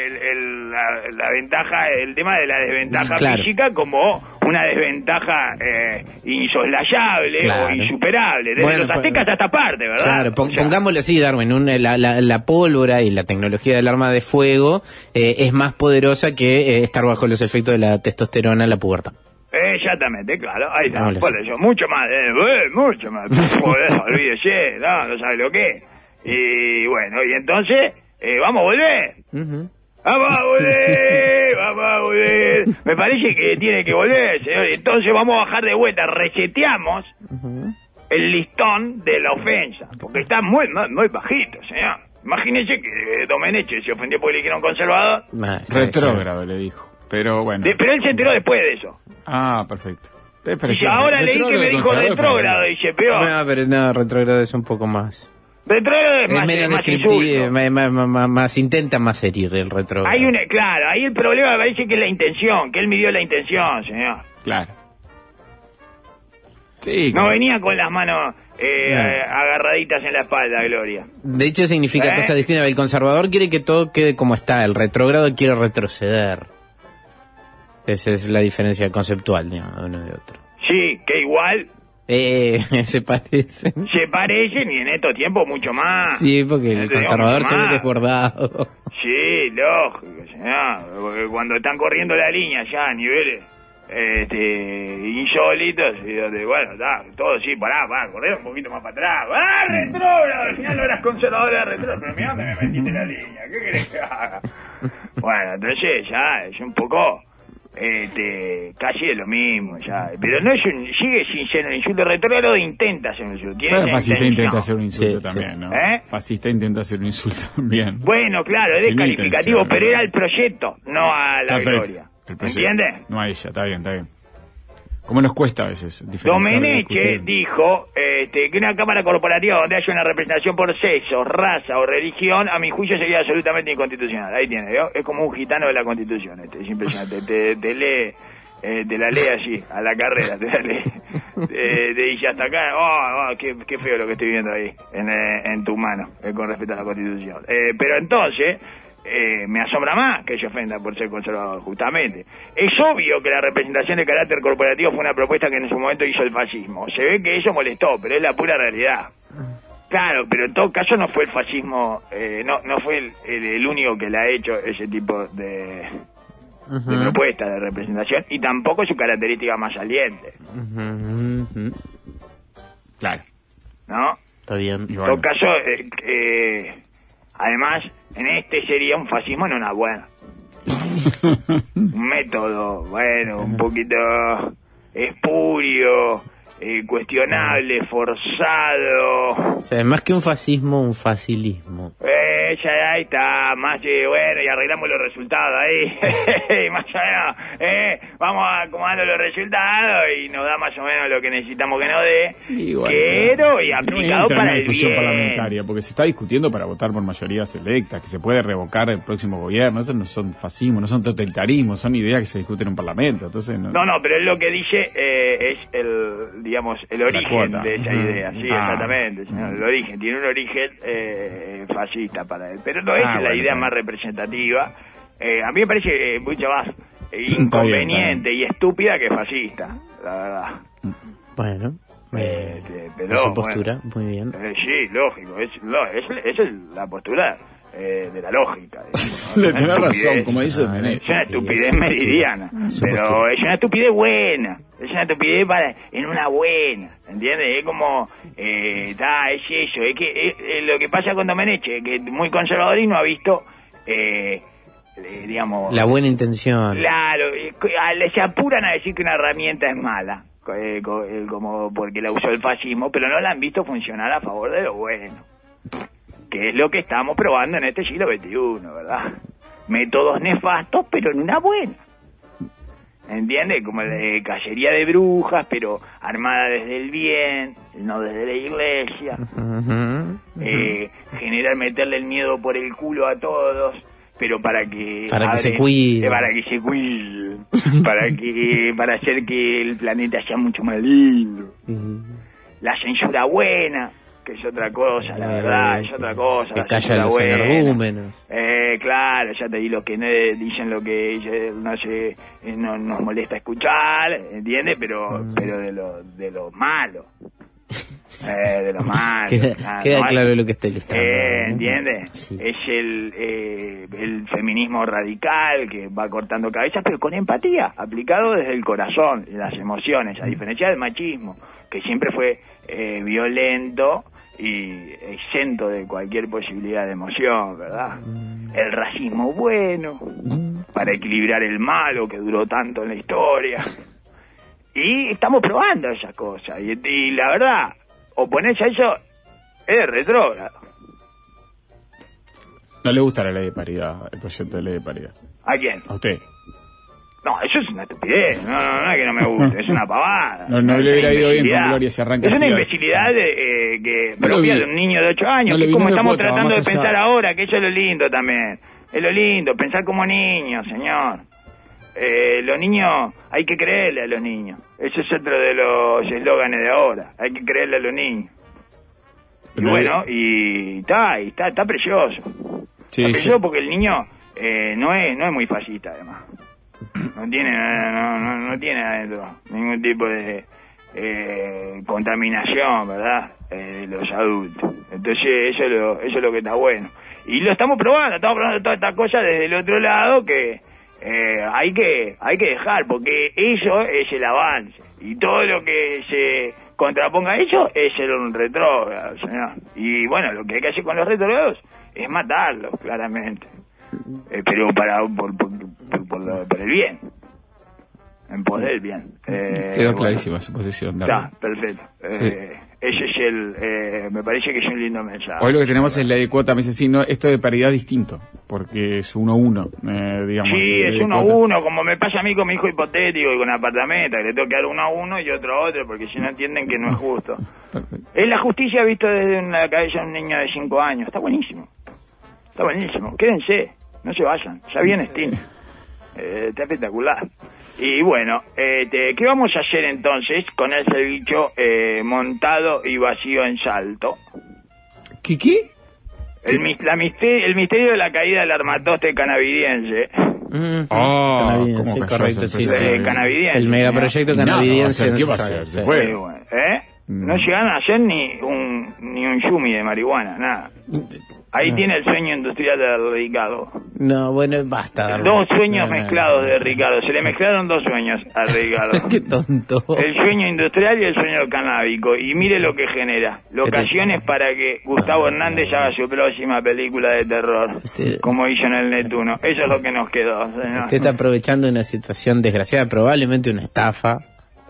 la ventaja, el tema de la desventaja Claro. física como una desventaja insoslayable o insuperable. Desde Bueno, los aztecas hasta esta parte, ¿verdad? Claro, O sea, pongámoslo así, Darwin, la pólvora y la tecnología del arma de fuego es más poderosa que estar bajo los efectos de la testosterona en la pubertad. Exactamente, claro, ahí está, Vámonos. por eso, mucho más, mucho más, olvídese, no sabe lo que es. Y bueno, y entonces, vamos a volver. Ujú. Vamos a volver. Me parece que tiene que volver, señor. Entonces vamos a bajar de vuelta, reseteamos el listón de la ofensa, porque está muy bajito, señor. Imagínese que Domenech se ofendió porque le dijeron conservador. Retrógrado, le dijo. Pero bueno. Pero él se enteró después de eso. Ah, perfecto. Pero Y ahora leí que me dijo retrógrado, dice, peor. No, pero no, retrógrado es un poco más. Retrógrado es más, menos más descriptivo, insulto. más intenta más herir el retrógrado. Claro, ahí el problema me parece que es la intención, que él midió la intención, señor. Claro. Sí. No venía con las manos agarraditas en la espalda, Gloria. De hecho significa cosas distintas. El conservador quiere que todo quede como está, el retrógrado quiere retroceder. Esa es la diferencia conceptual, digamos, de uno y de otro. Sí, que igual Se parecen. se parecen y en estos tiempos mucho más. Sí, porque el Te digo, conservador mucho se ve más. desbordado. Sí, lógico, señor. Porque cuando están corriendo la línea ya a niveles insólitos, y donde, bueno, todo sí, pará, correr un poquito más para atrás. Retrógrado! Al final no eras conservador, eras retrógrado. Pero mirá dónde me metiste la línea, ¿qué querés que haga? Bueno, entonces ya es un poco casi es lo mismo ya, pero no es sigue sin ser un insulto. Retrógrado intenta ser un insulto. Tiene Pero esa fascista intención. intenta hacer un insulto Sí, también, sí. ¿no? ¿Eh? Fascista intenta hacer un insulto también. Bueno, claro, es Tiene descalificativo, intención. pero era el proyecto, no a la Perfecto. gloria. El proyecto. ¿Entiendes? No a ella, está bien, está bien. ¿Cómo nos cuesta a veces diferenciar y Domenech discutir? dijo que una cámara corporativa donde haya una representación por sexo, raza o religión, a mi juicio sería absolutamente inconstitucional. Ahí tiene, ¿vio? Es como un gitano de la Constitución, es impresionante. Te lee, te la lee allí, a la carrera, te la lee. Te dice hasta acá, qué feo lo que estoy viendo ahí, en tu mano, con respecto a la Constitución. Pero entonces, me asombra más que se ofenda por ser conservador, justamente. Es obvio que la representación de carácter corporativo fue una propuesta que en su momento hizo el fascismo. Se ve que eso molestó, pero es la pura realidad. Claro, pero en todo caso no fue el fascismo, no fue el único que le ha hecho ese tipo de propuesta de representación, y tampoco es su característica más saliente, Claro. ¿no? Está bien. Y En bueno, todo caso, además, en este sería un fascismo en una buena. Un método, bueno, un poquito espurio, cuestionable, forzado. O sea, más que un fascismo, un facilismo. allá está, más bueno, y arreglamos los resultados ahí, más allá, vamos acomodando los resultados y nos da más o menos lo que necesitamos que nos dé, Sí, igual, pero y no aplicado entra en para una el discusión bien. parlamentaria, porque se está discutiendo para votar por mayorías electas, que se puede revocar el próximo gobierno. Eso no son fascismo, no son totalitarismo, son ideas que se discuten en un parlamento. Entonces No, pero es lo que dice es el, digamos, el origen cuota. de esa idea, sí, Ah. exactamente, señor, el origen, tiene un origen fascista para él, pero no es la bueno, idea está más bien. representativa. A mí me parece mucho más bien, inconveniente y estúpida que fascista, la verdad. Bueno, Pero, su postura, muy bien. Sí, lógico, esa es la postura de la lógica. digamos, ¿no? Le Es una tenés razón, estupidez. como dice Domenech. Es una estupidez meridiana, pero es una estupidez buena, es una estupidez en una buena, ¿entiendes? Es como, es eso, es que lo que pasa con Domenech, que es muy conservador y no ha visto, digamos... La buena intención. Claro, se apuran a decir que una herramienta es mala, como porque la usó el fascismo, pero no la han visto funcionar a favor de lo bueno, que es lo que estamos probando en este siglo XXI, ¿verdad? Métodos nefastos, pero en una buena. ¿Entiendes? Como la de cacería de brujas, pero armada desde el bien, no desde la iglesia. Generar, meterle el miedo por el culo a todos, pero para que se cuide. para que se cuide, para hacer que el planeta sea mucho más lindo. La censura buena, que es otra cosa, la verdad, es otra cosa. Que La callan censura los buena. energúmenos. Claro, ya te di los que dicen lo que no sé, no nos molesta escuchar, ¿entiendes? Pero de lo malo. De lo malo. Queda ¿no? claro lo que está ilustrando. ¿Entiendes? Sí. Es el feminismo radical que va cortando cabezas, pero con empatía, aplicado desde el corazón, las emociones, a diferencia del machismo, que siempre fue violento y exento de cualquier posibilidad de emoción, ¿verdad? El racismo bueno, para equilibrar el malo que duró tanto en la historia. Y estamos probando esas cosas. Y la verdad, oponerse a eso es retrógrado. No le gusta la ley de paridad, el proyecto de ley de paridad. ¿A quién? A usted. No, eso es una estupidez. No es que no me guste, es una pavada. No Es le una hubiera ido bien con imbecilidad. Gloria si arranca Es una así. imbecilidad que No lo propia vi. de un niño de 8 años. No que lo es vi, como no lo estamos cuota, tratando de vamos allá. pensar ahora, que eso es lo lindo también. Es lo lindo, pensar como niños, señor. Los niños, hay que creerle a los niños. Ese es otro de los eslóganes de ahora. Hay que creerle a los niños. Y Pero- bueno, y está precioso. Sí, Está sí. precioso porque el niño no es muy fascista, además. No tiene adentro ningún tipo de contaminación, ¿verdad? De los adultos. Entonces eso es lo que está bueno. Y lo estamos probando todas estas cosas desde el otro lado que hay que dejar, porque eso es el avance. Y todo lo que se contraponga a eso es un retrógrado, señor. Y bueno, lo que hay que hacer con los retrógrados es matarlos, claramente. Pero por el bien. En pos del bien. Quedó bueno. clarísima su posición. Está, perfecto. Sí. Ese es me parece que es un lindo mensaje. Hoy lo que tenemos es ley de cuota. Me dice, sí, no, esto de paridad es distinto, porque es 1-1, digamos. Sí, ley es de 1 a cuota. 1, como me pasa a mí con mi hijo hipotético y con apartamento, que le tengo que dar 1 a 1 y otro a otro, porque si no entienden que no es justo. Perfecto. Es la justicia visto desde la cabeza de un niño de 5 años. Está buenísimo. Está buenísimo. Quédense, no se vayan. Ya viene Steam. Está espectacular. Y bueno, ¿qué vamos a hacer entonces con el cevicho montado y vacío en Salto? ¿Qué? El misterio de la caída del armatoste canavidiense. Canavidiense, ¿cómo cayó correcto, esa sí, empresa? sí. Canavidiense. El megaproyecto Nada, canavidiense. ¿qué va a hacer? Se fue. Sí, bueno, No llegaron a hacer ni un yumi de marihuana, nada. Ahí tiene el sueño industrial de Ricardo. No, bueno, basta. Dos sueños No, no, mezclados de Ricardo. Se le mezclaron 2 sueños a Ricardo. Qué tonto. El sueño industrial y el sueño canábico. Y mire lo que genera. Locaciones para que Gustavo Hernández haga su próxima película de terror. Como hizo en el Netuno. Eso es lo que nos quedó, señor. Usted está aprovechando una situación desgraciada, probablemente una estafa,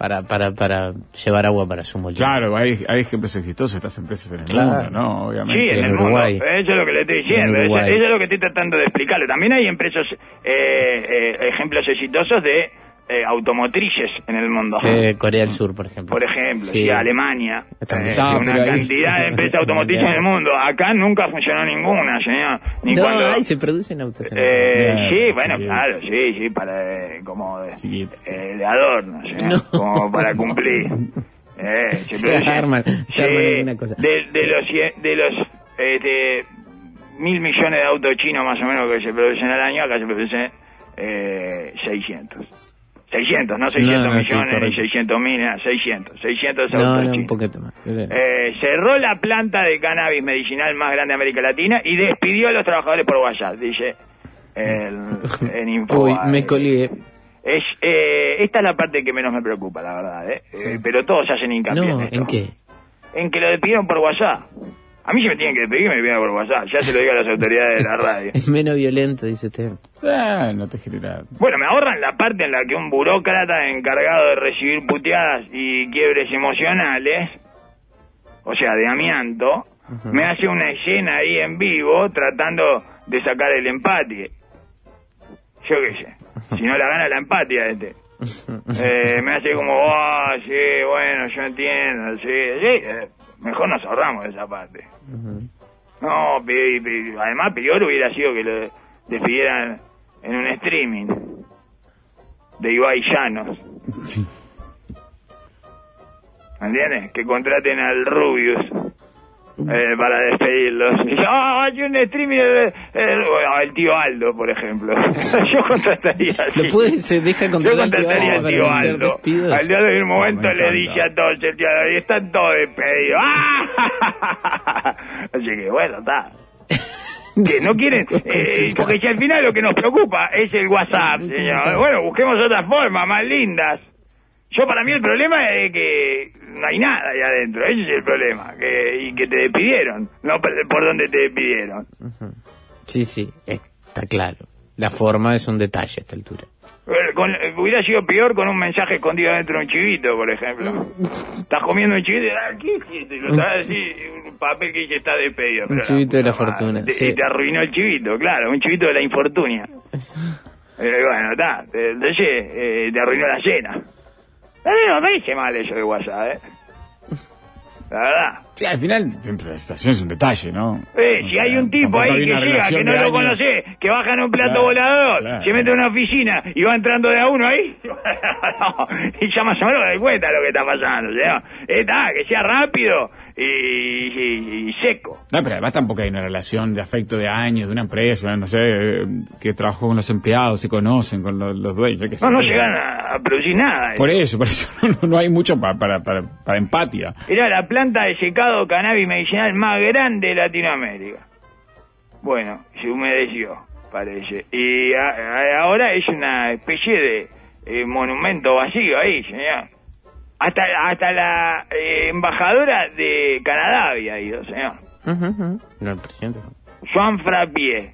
para llevar agua para su molino. Claro, hay ejemplos exitosos de estas empresas en el mundo, ¿no? Obviamente. Sí, en el Uruguay. mundo. Eso es lo que le estoy diciendo. Eso es lo que estoy tratando de explicarle. También hay empresas, ejemplos exitosos de automotrices en el mundo. Corea del Sur, por ejemplo. Sí, Alemania. Una pero cantidad de empresas automotrices en el mundo. Acá nunca funcionó ninguna, señor. Ni cuando... ahí se producen autos. Sí, bueno, claro, sí, para como de adorno, señor, como para cumplir. Se arman alguna cosa. De los 1.000 millones de autos chinos más o menos que se producen al año, acá se producen 600. 600, no 600 millones ni 600 mil, 600 autos chinos. Un poquito más. Cerró la planta de cannabis medicinal más grande de América Latina y despidió a los trabajadores por WhatsApp, dice en Info. Uy, me colgué. Esta es la parte que menos me preocupa, la verdad, pero todos hacen hincapié en esto. ¿En qué? En que lo despidieron por WhatsApp. A mí si me tienen que despedir, me despidieron por WhatsApp. Ya se lo digo a las autoridades de la radio. Es menos violento, dice usted. No te genera... Bueno, me ahorran la parte en la que un burócrata encargado de recibir puteadas y quiebres emocionales, o sea, de amianto, me hace una escena ahí en vivo tratando de sacar el empate. Yo qué sé. Si no la gana la empatía me hace como, sí, bueno, yo entiendo, sí. Mejor nos ahorramos esa parte. No, además peor hubiera sido que lo despidieran en un streaming de Ibai Llanos. Sí. ¿Me entiendes? Que contraten al Rubius para despedirlos. Y hay un streaming el tío Aldo, por ejemplo. Yo contrataría así. Se deja Yo contratar contrataría al tío Aldo. Al tío Aldo en un momento le dije a todos, el tío Aldo, y están todos despedidos. Así que bueno, está. Que no quieren, porque si al final lo que nos preocupa es el WhatsApp, señor. Bueno, busquemos otras formas más lindas. Para mí el problema es que no hay nada ahí adentro, ese es el problema, y que te despidieron, no por dónde te despidieron. Sí, está claro. La forma es un detalle a esta altura. Hubiera sido peor con un mensaje escondido dentro de un chivito, por ejemplo. Estás comiendo un chivito, ¿qué hiciste? Lo estás así, un papel que dice está despedido. Un chivito de la fortuna. Te arruinó el chivito, claro, un chivito de la infortunia. Bueno, está, entonces te arruinó la cena. No me parece mal eso de WhatsApp, la verdad. Sí, al final, dentro de la situación es un detalle, ¿no? Si hay un tipo ahí que llega, que no lo conocés, que baja en un plato volador, se mete en una oficina y va entrando de a uno ahí, y ya más o menos te cuenta lo que está pasando, que sea rápido y seco. No, pero además tampoco hay una relación de afecto de años de una empresa, no sé, que trabajó con los empleados, se conocen con los dueños. No llegan a producir nada. Por eso no hay mucho para empatía. Era la planta de secado cannabis medicinal más grande de Latinoamérica. Bueno, se humedeció, parece. Y ahora es una especie de monumento vacío ahí, señor. Hasta la embajadora de Canadá había ido, señor. No, el presidente. Joan Frappier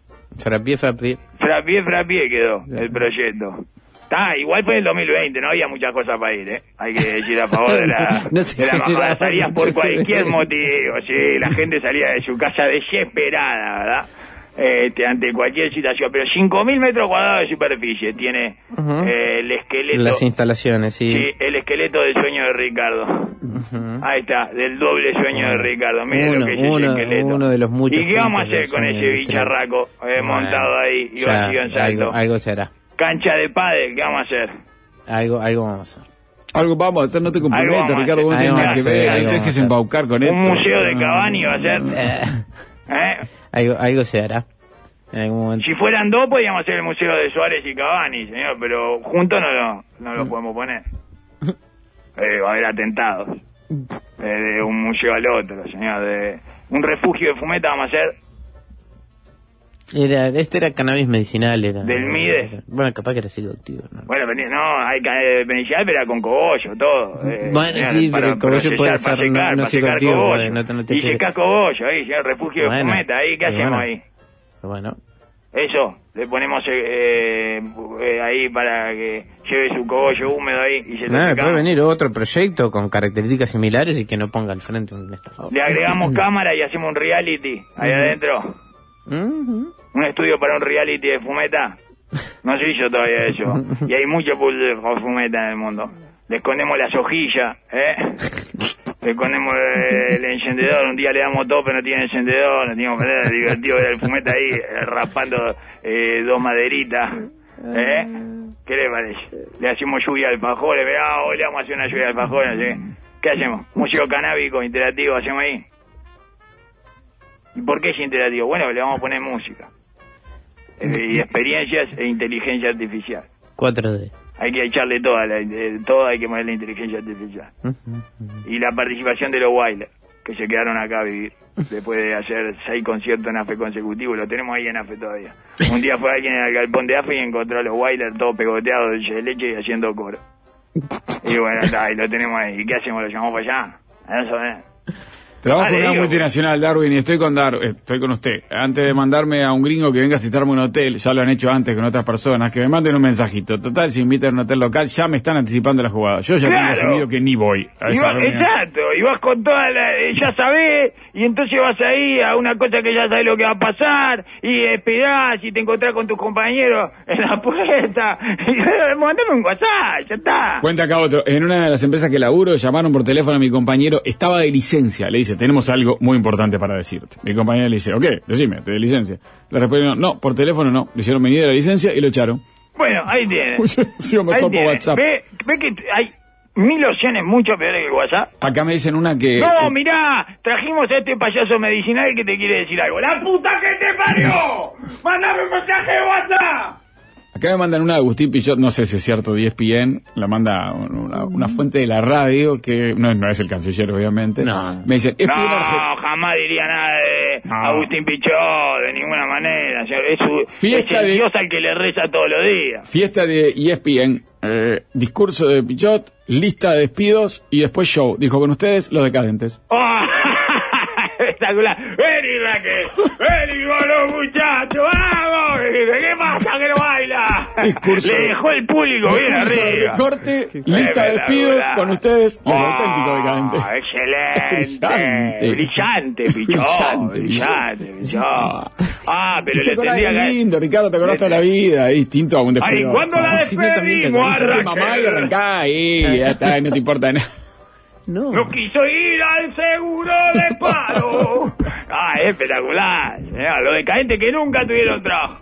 quedó el proyecto. Igual fue en el 2020, no había muchas cosas para ir, Hay que decir a favor de la embajada. Salías por cualquier motivo, sí, la gente salía de su casa desesperada, ¿verdad? Ante cualquier situación, pero 5.000 metros cuadrados de superficie tiene el esqueleto. Las instalaciones, sí. Sí, el esqueleto del sueño de Ricardo. Ahí está, del doble sueño de Ricardo. Miren lo que es ese esqueleto. Uno de los muchos. ¿Y qué vamos a hacer con ese bicharraco montado ahí y vacío en salto? Algo se hará. Cancha de pádel, ¿qué vamos a hacer? Algo vamos a hacer. Algo vamos a hacer, no te comprometas, Ricardo, vos no tenés nada que ver, no te dejes embaucar con esto. Un museo de Cavani va a ser. Algo se hará en algún momento. Si fueran dos, podríamos hacer el museo de Suárez y Cavani, señor, pero juntos no lo podemos poner. Va a haber atentados. De un museo al otro, señor. De un refugio de fumeta vamos a hacer. Este era cannabis medicinal, era. ¿Del Mides? Bueno, capaz que era psicoactivo, ¿no? Bueno, hay medicinal, pero era con cogollo, todo. Bueno, sí, pero el cogollo puede ser no psicoactivo. Y secás cogollo ahí, señor, refugio de fumeta, ahí, ¿qué hacemos ahí? Bueno. Eso, le ponemos ahí para que lleve su cogollo húmedo ahí y se lo Puede secamos. venir otro proyecto con características similares y que no ponga al frente un estafador. Le agregamos cámara y hacemos un reality ahí adentro. Un estudio para un reality de fumeta. No se hizo todavía eso. Y hay mucho fumeta en el mundo. Le escondemos las hojillas, le escondemos el encendedor. Un día le damos todo, pero no tiene encendedor. No tiene que poner divertido ver el fumeta ahí raspando 2 maderitas. ¿Qué le parece? Le hacemos lluvia de alfajores. Hoy le vamos a hacer una lluvia de alfajores. ¿Sí? ¿Qué hacemos? Museo canábico interactivo hacemos ahí. ¿Y por qué es interactivo? Bueno, le vamos a poner música. Y experiencias e inteligencia artificial. 4D. Hay que echarle todo hay que ponerle inteligencia artificial. Y la participación de los Wailers, que se quedaron acá a vivir, después de hacer 6 conciertos en AFE consecutivos. Lo tenemos ahí en AFE todavía. Un día fue alguien al galpón de AFE y encontró a los Wailers todos pegoteados de dulce de leche y haciendo coro. Y bueno, está, y lo tenemos ahí. ¿Y qué hacemos? ¿Lo llamamos para allá? Eso es. Trabajo en una multinacional, Darwin, y estoy con usted. Antes de mandarme a un gringo que venga a citarme un hotel, ya lo han hecho antes con otras personas, que me manden un mensajito. Total, si invitan a un hotel local, ya me están anticipando la jugada. Yo ya tengo asumido que ni voy a esa reunión. Exacto, y vas con toda ya sabés, y entonces vas ahí a una cosa que ya sabés lo que va a pasar, y esperás, y te encontrás con tus compañeros en la puerta, y mandame un WhatsApp, ya está. Cuenta acá otro. En una de las empresas que laburo, llamaron por teléfono a mi compañero, estaba de licencia. Le dice, tenemos algo muy importante para decirte. Mi compañero le dice, ok, decime, ¿te de licencia? Le respondieron, no, por teléfono no. Le hicieron venir de la licencia y lo echaron. Bueno, ahí tienes. Sí, mejor por WhatsApp. Ve que hay 1000 opciones mucho peores que el WhatsApp. Acá me dicen una que... No, mirá, trajimos a este payaso medicinal que te quiere decir algo. ¡La puta que te parió! ¡Mándame un mensaje de WhatsApp! Acá me mandan una de Agustín Pichot, no sé si es cierto, ESPN, la manda una fuente de la radio, que no es el canciller, obviamente. No. Me dicen, No, jamás diría nada de Agustín Pichot, de ninguna manera. Es el Dios al que le reza todos los días. Fiesta de ESPN, discurso de Pichot, lista de despidos y después show. Dijo, con ustedes, los decadentes. Oh, espectacular. Vení, Raquel. Vení con los muchachos. ¡Vamos! ¿Qué pasa que no baila? Discurso. Le dejó el público bien Discurso de arriba. recorte, lista de despidos, con ustedes, los auténticos decadentes. Excelente. Brillante, Pichot. Brillante, Pichot. Pero te le tendría que... lindo, Ricardo, te acordás toda la vida, distinto a un despido. Ay, ¿cuándo la despedimos? Hiciste mamá y arrancá ahí, ya está, no te importa nada. No quiso ir al seguro de paro. Es espectacular. Los decadentes que nunca tuvieron trabajo.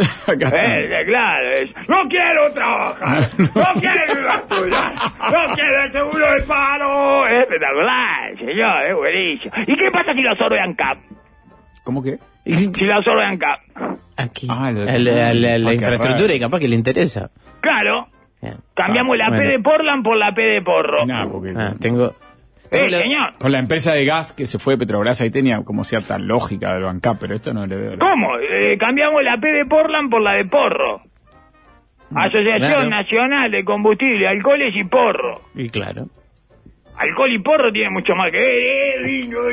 Claro, no quiero trabajar, no quiero la tuya, no quiero el seguro de paro. Es espectacular, señor, es buenísimo. ¿Y qué pasa si lo sorbean CAP? ¿Cómo qué? Si lo sorbean CAP. Aquí. La infraestructura y capaz que le interesa. Claro. Cambiamos la P de Portland por la P de Porro. No, porque... tengo señor. Con la empresa de gas que se fue de Petrobras, ahí tenía como cierta lógica del bancap, pero esto no le veo. ¿Cómo? Cambiamos la P de Portland por la de Porro. Asociación Nacional de Combustible, Alcoholes y Porro. Y claro. Alcohol y porro tiene mucho más que ver, vino y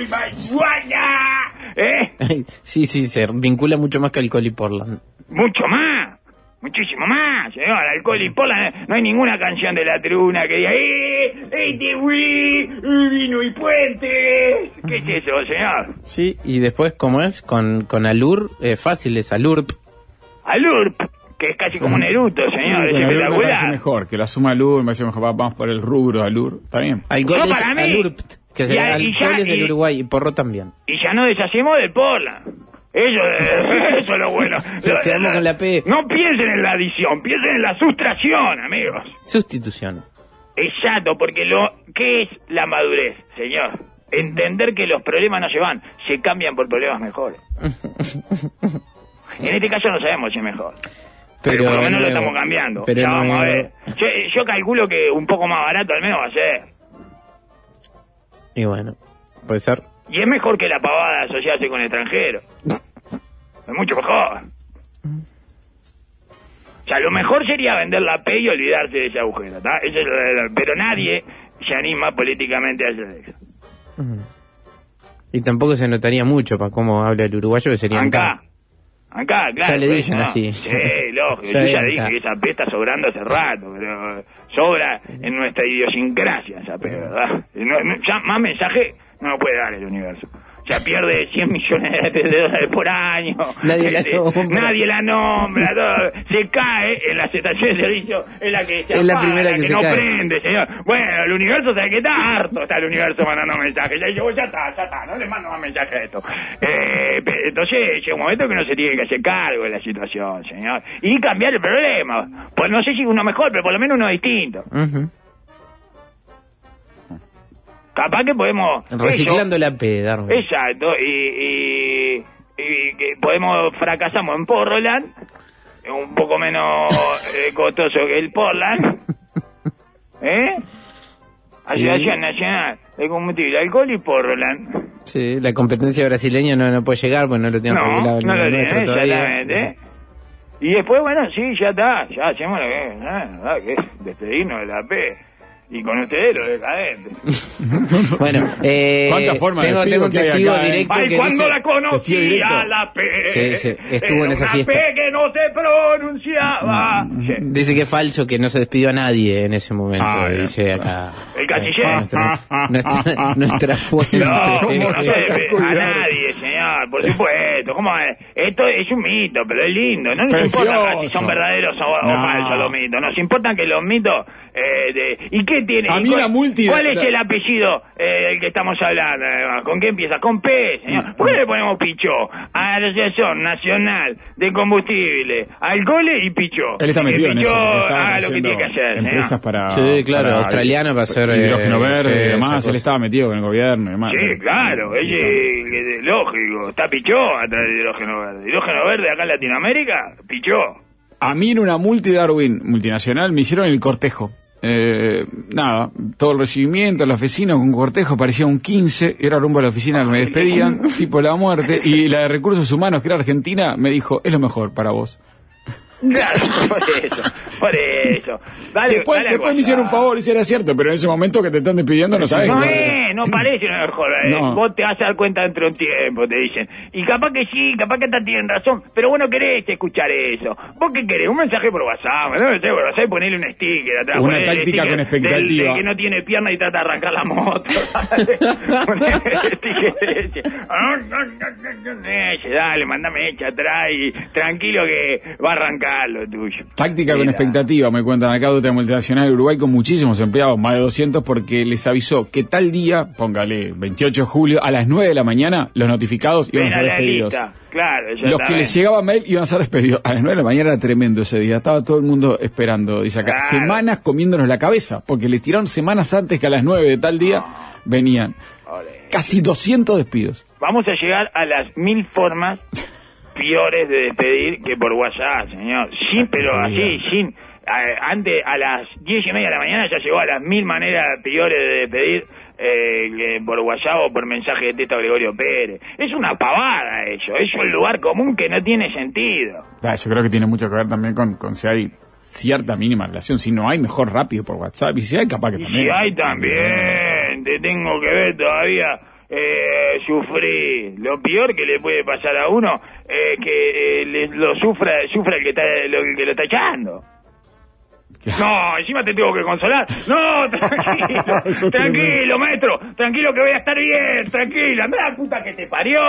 marihuana, Sí, se vincula mucho más que alcohol y Portland. Mucho más, muchísimo más, señor. Alcohol y Portland, no hay ninguna canción de la tribuna que diga, vino y puente. ¿Qué es eso, señor? Sí, y después, ¿cómo es? Con Alur, fácil es Alurp. Alurp, que es casi como un eruto, señor, Sí, es me parece espectacular. mejor, que lo asuma Alur, me parece mejor, vamos por el rubro Alur, está bien. Alcohol No, es para mí. Alurpt, que es alcohol es del Uruguay y porro también. Y ya no deshacemos del Portland. Eso es lo bueno. Quedamos con la P. No piensen en la adición, piensen en la sustracción, amigos. Sustitución. Exacto, porque ¿qué es la madurez, señor? Entender que los problemas no se van, se cambian por problemas mejores. En este caso no sabemos si es mejor. Pero por lo menos lo estamos cambiando. Pero ya vamos a ver. Yo calculo que un poco más barato al menos va a ser. Y bueno, puede ser. Y es mejor que la pavada de asociarse con extranjeros. Es mucho mejor. O sea, lo mejor sería vender la P y olvidarse de ese agujero, ¿tá? Pero nadie se anima políticamente a hacer eso. Y tampoco se notaría mucho para cómo habla el uruguayo, que sería Acá. Acá, claro. Ya le dicen ¿no? así. Sí, lógico. Ya Yo ya acá. dije que esa P está sobrando hace rato, pero sobra en nuestra idiosincrasia esa P, ¿verdad? Ya más mensaje no lo puede dar el universo. O sea, pierde 100 millones de dólares por año. Nadie la nombra. Nadie la nombra. Todo. Se cae en la estación de servicio, es la que se Es la apaga, primera que se no cae. prende, señor. Bueno, el universo sabe que está harto, está el universo mandando mensajes. Ya dice, ya está, no le mando más mensajes a esto. Entonces llega un momento que uno se tiene que hacer cargo de la situación, señor. Y cambiar el problema. Pues no sé si uno mejor, pero por lo menos uno distinto. Ujú. Capaz que podemos... Reciclando la P, Darwin. Exacto, y que fracasamos en Portland, un poco menos costoso que el Portland, Asociación Nacional de Combustible, Alcohol y Portland. Sí, la competencia brasileña no puede llegar, pues no lo tienen regulado No lo el nuestro tiene, todavía. exactamente. Y después, bueno, sí, ya está, ya hacemos lo que es despedirnos de la P. Y con ustedes lo decadente. Bueno, ¿Cuántas formas de tengo despido un que hay testigo acá, directo Ay, que cuando dice... la conocí testigo directo. a la P. Sí, estuvo en esa una fiesta. P que no se pronunciaba. Sí. Dice que es falso, que no se despidió a nadie en ese momento. Bien. Dice acá. El canciller. Nuestra fuente. No se debe a nadie, señor, por supuesto. ¿Cómo es? Esto es un mito, pero es lindo. No nos Precioso. importa si son verdaderos o No. falsos los mitos. Nos importa que los mitos... ¿Y qué tiene? A mí una ¿Cuál es el apellido del que estamos hablando? ¿Con qué empieza? Con P, señor. ¿Por qué le ponemos Pichó? A la Asociación Nacional de Combustible, Alcohol y Pichó. Él está metido en Pichó eso. Está haga lo que tiene que hacer, empresas señor. para... Sí, claro, para australiano para hacer, hidrógeno verde sí, y esa demás. cosa. Él estaba metido con el gobierno y demás. Sí, claro, lógico. Está Pichó atrás del hidrógeno verde. Hidrógeno verde acá en Latinoamérica, Pichó. A mí en una multinacional me hicieron el cortejo. Nada, todo el recibimiento, la oficina con cortejo, parecía un 15, era rumbo a la oficina, me despedían, tipo la muerte, y la de Recursos Humanos, que era argentina, me dijo, es lo mejor para vos. Claro, por eso. Dale, Después dale me hicieron un favor, y si era cierto, pero en ese momento que te están despidiendo no sabes. No parece una mejor. No. Vos te vas a dar cuenta dentro de un tiempo, te dicen. Y capaz que sí, capaz que hasta tienen razón, pero vos no querés escuchar eso. ¿Vos qué querés? Un mensaje por WhatsApp, ¿no? Por WhatsApp y ponerle un sticker atrás. Una Ponerle el táctica sticker con expectativa. del que no tiene pierna y trata de arrancar la moto. Ponerle el sticker ese. Dale, mandame echa atrás y tranquilo que va a arrancar lo tuyo. Táctica con Mira. expectativa, me cuentan acá de otra multinacional de Uruguay con muchísimos empleados, más de 200, porque les avisó que tal día, póngale 28 de julio, a las 9 de la mañana, los notificados iban a ser Ven la despedidos. lista. Claro, Los que les llegaba mail iban a ser despedidos. A las 9 de la mañana era tremendo ese día. Estaba todo el mundo esperando, dice acá. Claro. Semanas comiéndonos la cabeza, porque le tiraron semanas antes que a las 9 de tal día venían. Casi 200 despidos. Vamos a llegar a las 1000 formas peores de despedir que por WhatsApp, señor. Sí, pero Sí, así, sin... Antes, a las 10:30 de la mañana ya llegó a las 1000 maneras peores de despedir que por WhatsApp o por mensaje de texto a Gregorio Pérez. Es una pavada eso. Es un lugar común que no tiene sentido. Yo creo que tiene mucho que ver también con si hay cierta mínima relación. Si no hay, mejor rápido por WhatsApp. Y si hay, capaz que Y también. si hay también, te tengo que ver todavía... sufrir. Lo peor que le puede pasar a uno es que lo sufra el que lo está echando. No, encima te tengo que consolar. No, tranquilo, tranquilo, maestro, tranquilo que voy a estar bien, tranquilo, anda la puta que te parió.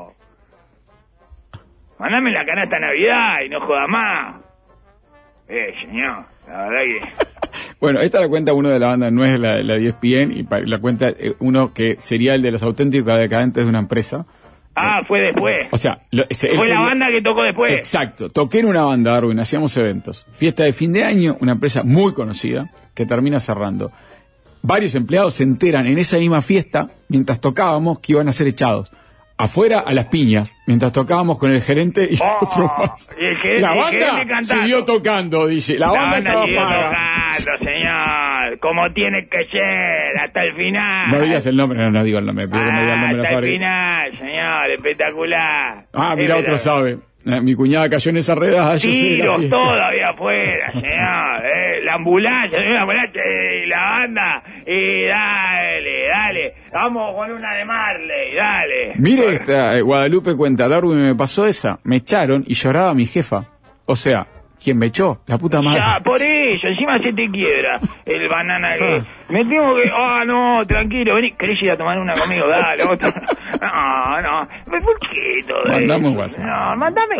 Mandame la canasta de Navidad y no joda más. Señor, la verdad que... Bueno, esta la cuenta uno de la banda, no es la de ESPN, y la cuenta uno que sería el de los auténticos decadentes de una empresa. Fue después. O sea, fue la banda que tocó después. Exacto, toqué en una banda, Darwin, hacíamos eventos. Fiesta de fin de año, una empresa muy conocida, que termina cerrando. Varios empleados se enteran en esa misma fiesta, mientras tocábamos, que iban a ser echados. Afuera a las piñas, mientras tocábamos con el gerente y otro más. La banda siguió tocando, dice. La banda estaba siguió paga. tocando, señor. Como tiene que ser, hasta el final. No digas el nombre, no digo el nombre, pido que no diga el nombre de la hasta el fábrica. final, señor, espectacular. Mira, otro sabe. Mi cuñada cayó en esa redada. Tiros todavía afuera, señor. La ambulancia, la banda Y dale, vamos con una de Marley, dale. Mire esta, Guadalupe cuenta, Darwin, me pasó esa, me echaron y lloraba mi jefa. O sea, ¿quién me echó? La puta madre. Ya, por eso, encima se te quiebra el banana que... Me tengo que... no, tranquilo, vení, ¿querés ir a tomar una conmigo? Dale, otro. No, ¿por qué todo Mandame eso? WhatsApp. No, mandame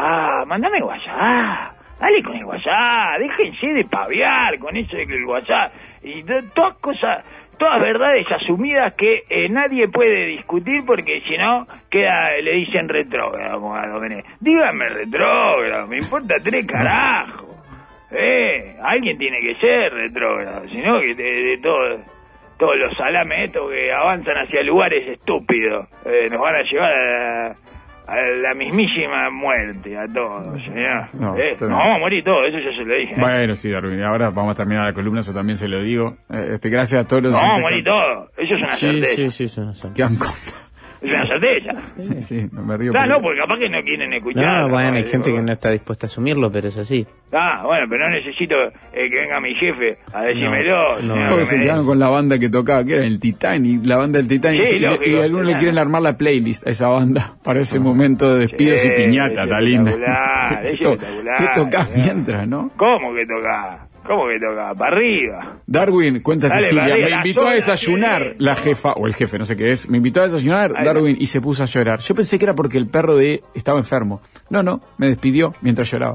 WhatsApp. Dale con el WhatsApp, déjense de paviar con eso de que el WhatsApp... Y todas cosas... Todas verdades asumidas que nadie puede discutir porque si no le dicen retrógrado a Domenech. Dígame retrógrado, me importa 3 carajos. Alguien tiene que ser retrógrado, si no que de todos los salames estos que avanzan hacia lugares estúpidos nos van a llevar a la mismísima muerte a todos, señor. No, nos vamos a morir todos, eso ya se lo dije. Bueno, sí, Darwin, ahora vamos a terminar la columna, eso también se lo digo. Gracias a todos los... Nos vamos a morir todos, eso es una certeza. Sí, es una certeza. Que han... Es una certeza. Sí, no me río. No, porque capaz que no quieren escuchar. No, bueno, hay gente que no está dispuesta a asumirlo, pero es así. Bueno, pero no necesito que venga mi jefe a decírmelo. No. Todos se quedaron con la banda que tocaba, que era el Titanic, la banda del Titanic. Sí, y lógico, algunos le claro. quieren armar la playlist a esa banda para ese momento de despido Sí, y piñata, está linda. espectacular, ¿Qué tocás claro. mientras, no? ¿Cómo que tocás? Para arriba. Darwin, cuenta Dale, Cecilia, María, me la invitó a zona desayunar que- la jefa, o el jefe, no sé qué es, me invitó a desayunar Ahí Darwin y se puso a llorar. Yo pensé que era porque el perro estaba enfermo. No, me despidió mientras lloraba.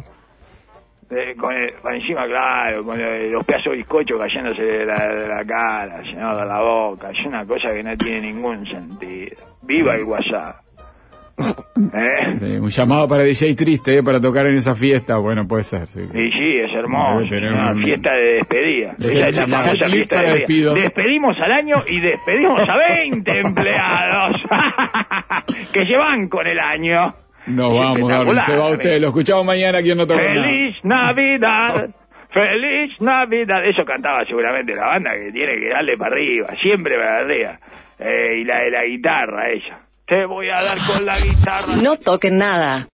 Con encima, claro, con los pedazos de bizcocho cayéndose de la cara, llenado de la boca. Es una cosa que no tiene ningún sentido. ¡Viva el WhatsApp! Sí, un llamado para DJ Triste, para tocar en esa fiesta, bueno, puede ser. Sí. Y sí, es hermoso. Debe tener Una un- fiesta de despedida. Sí, Esa es la sí, famosa sí, fiesta para de despidos. Despedimos al año y despedimos a 20 empleados que llevan con el año. Nos Es vamos, Darwin, se va usted. Lo escuchamos mañana aquí en No Toca Nada. ¡Feliz Navidad! ¡Feliz Navidad! Eso cantaba seguramente la banda que tiene que darle para arriba, siempre para arriba. Y la de la guitarra, ella. Te voy a dar con la guitarra. No toquen nada.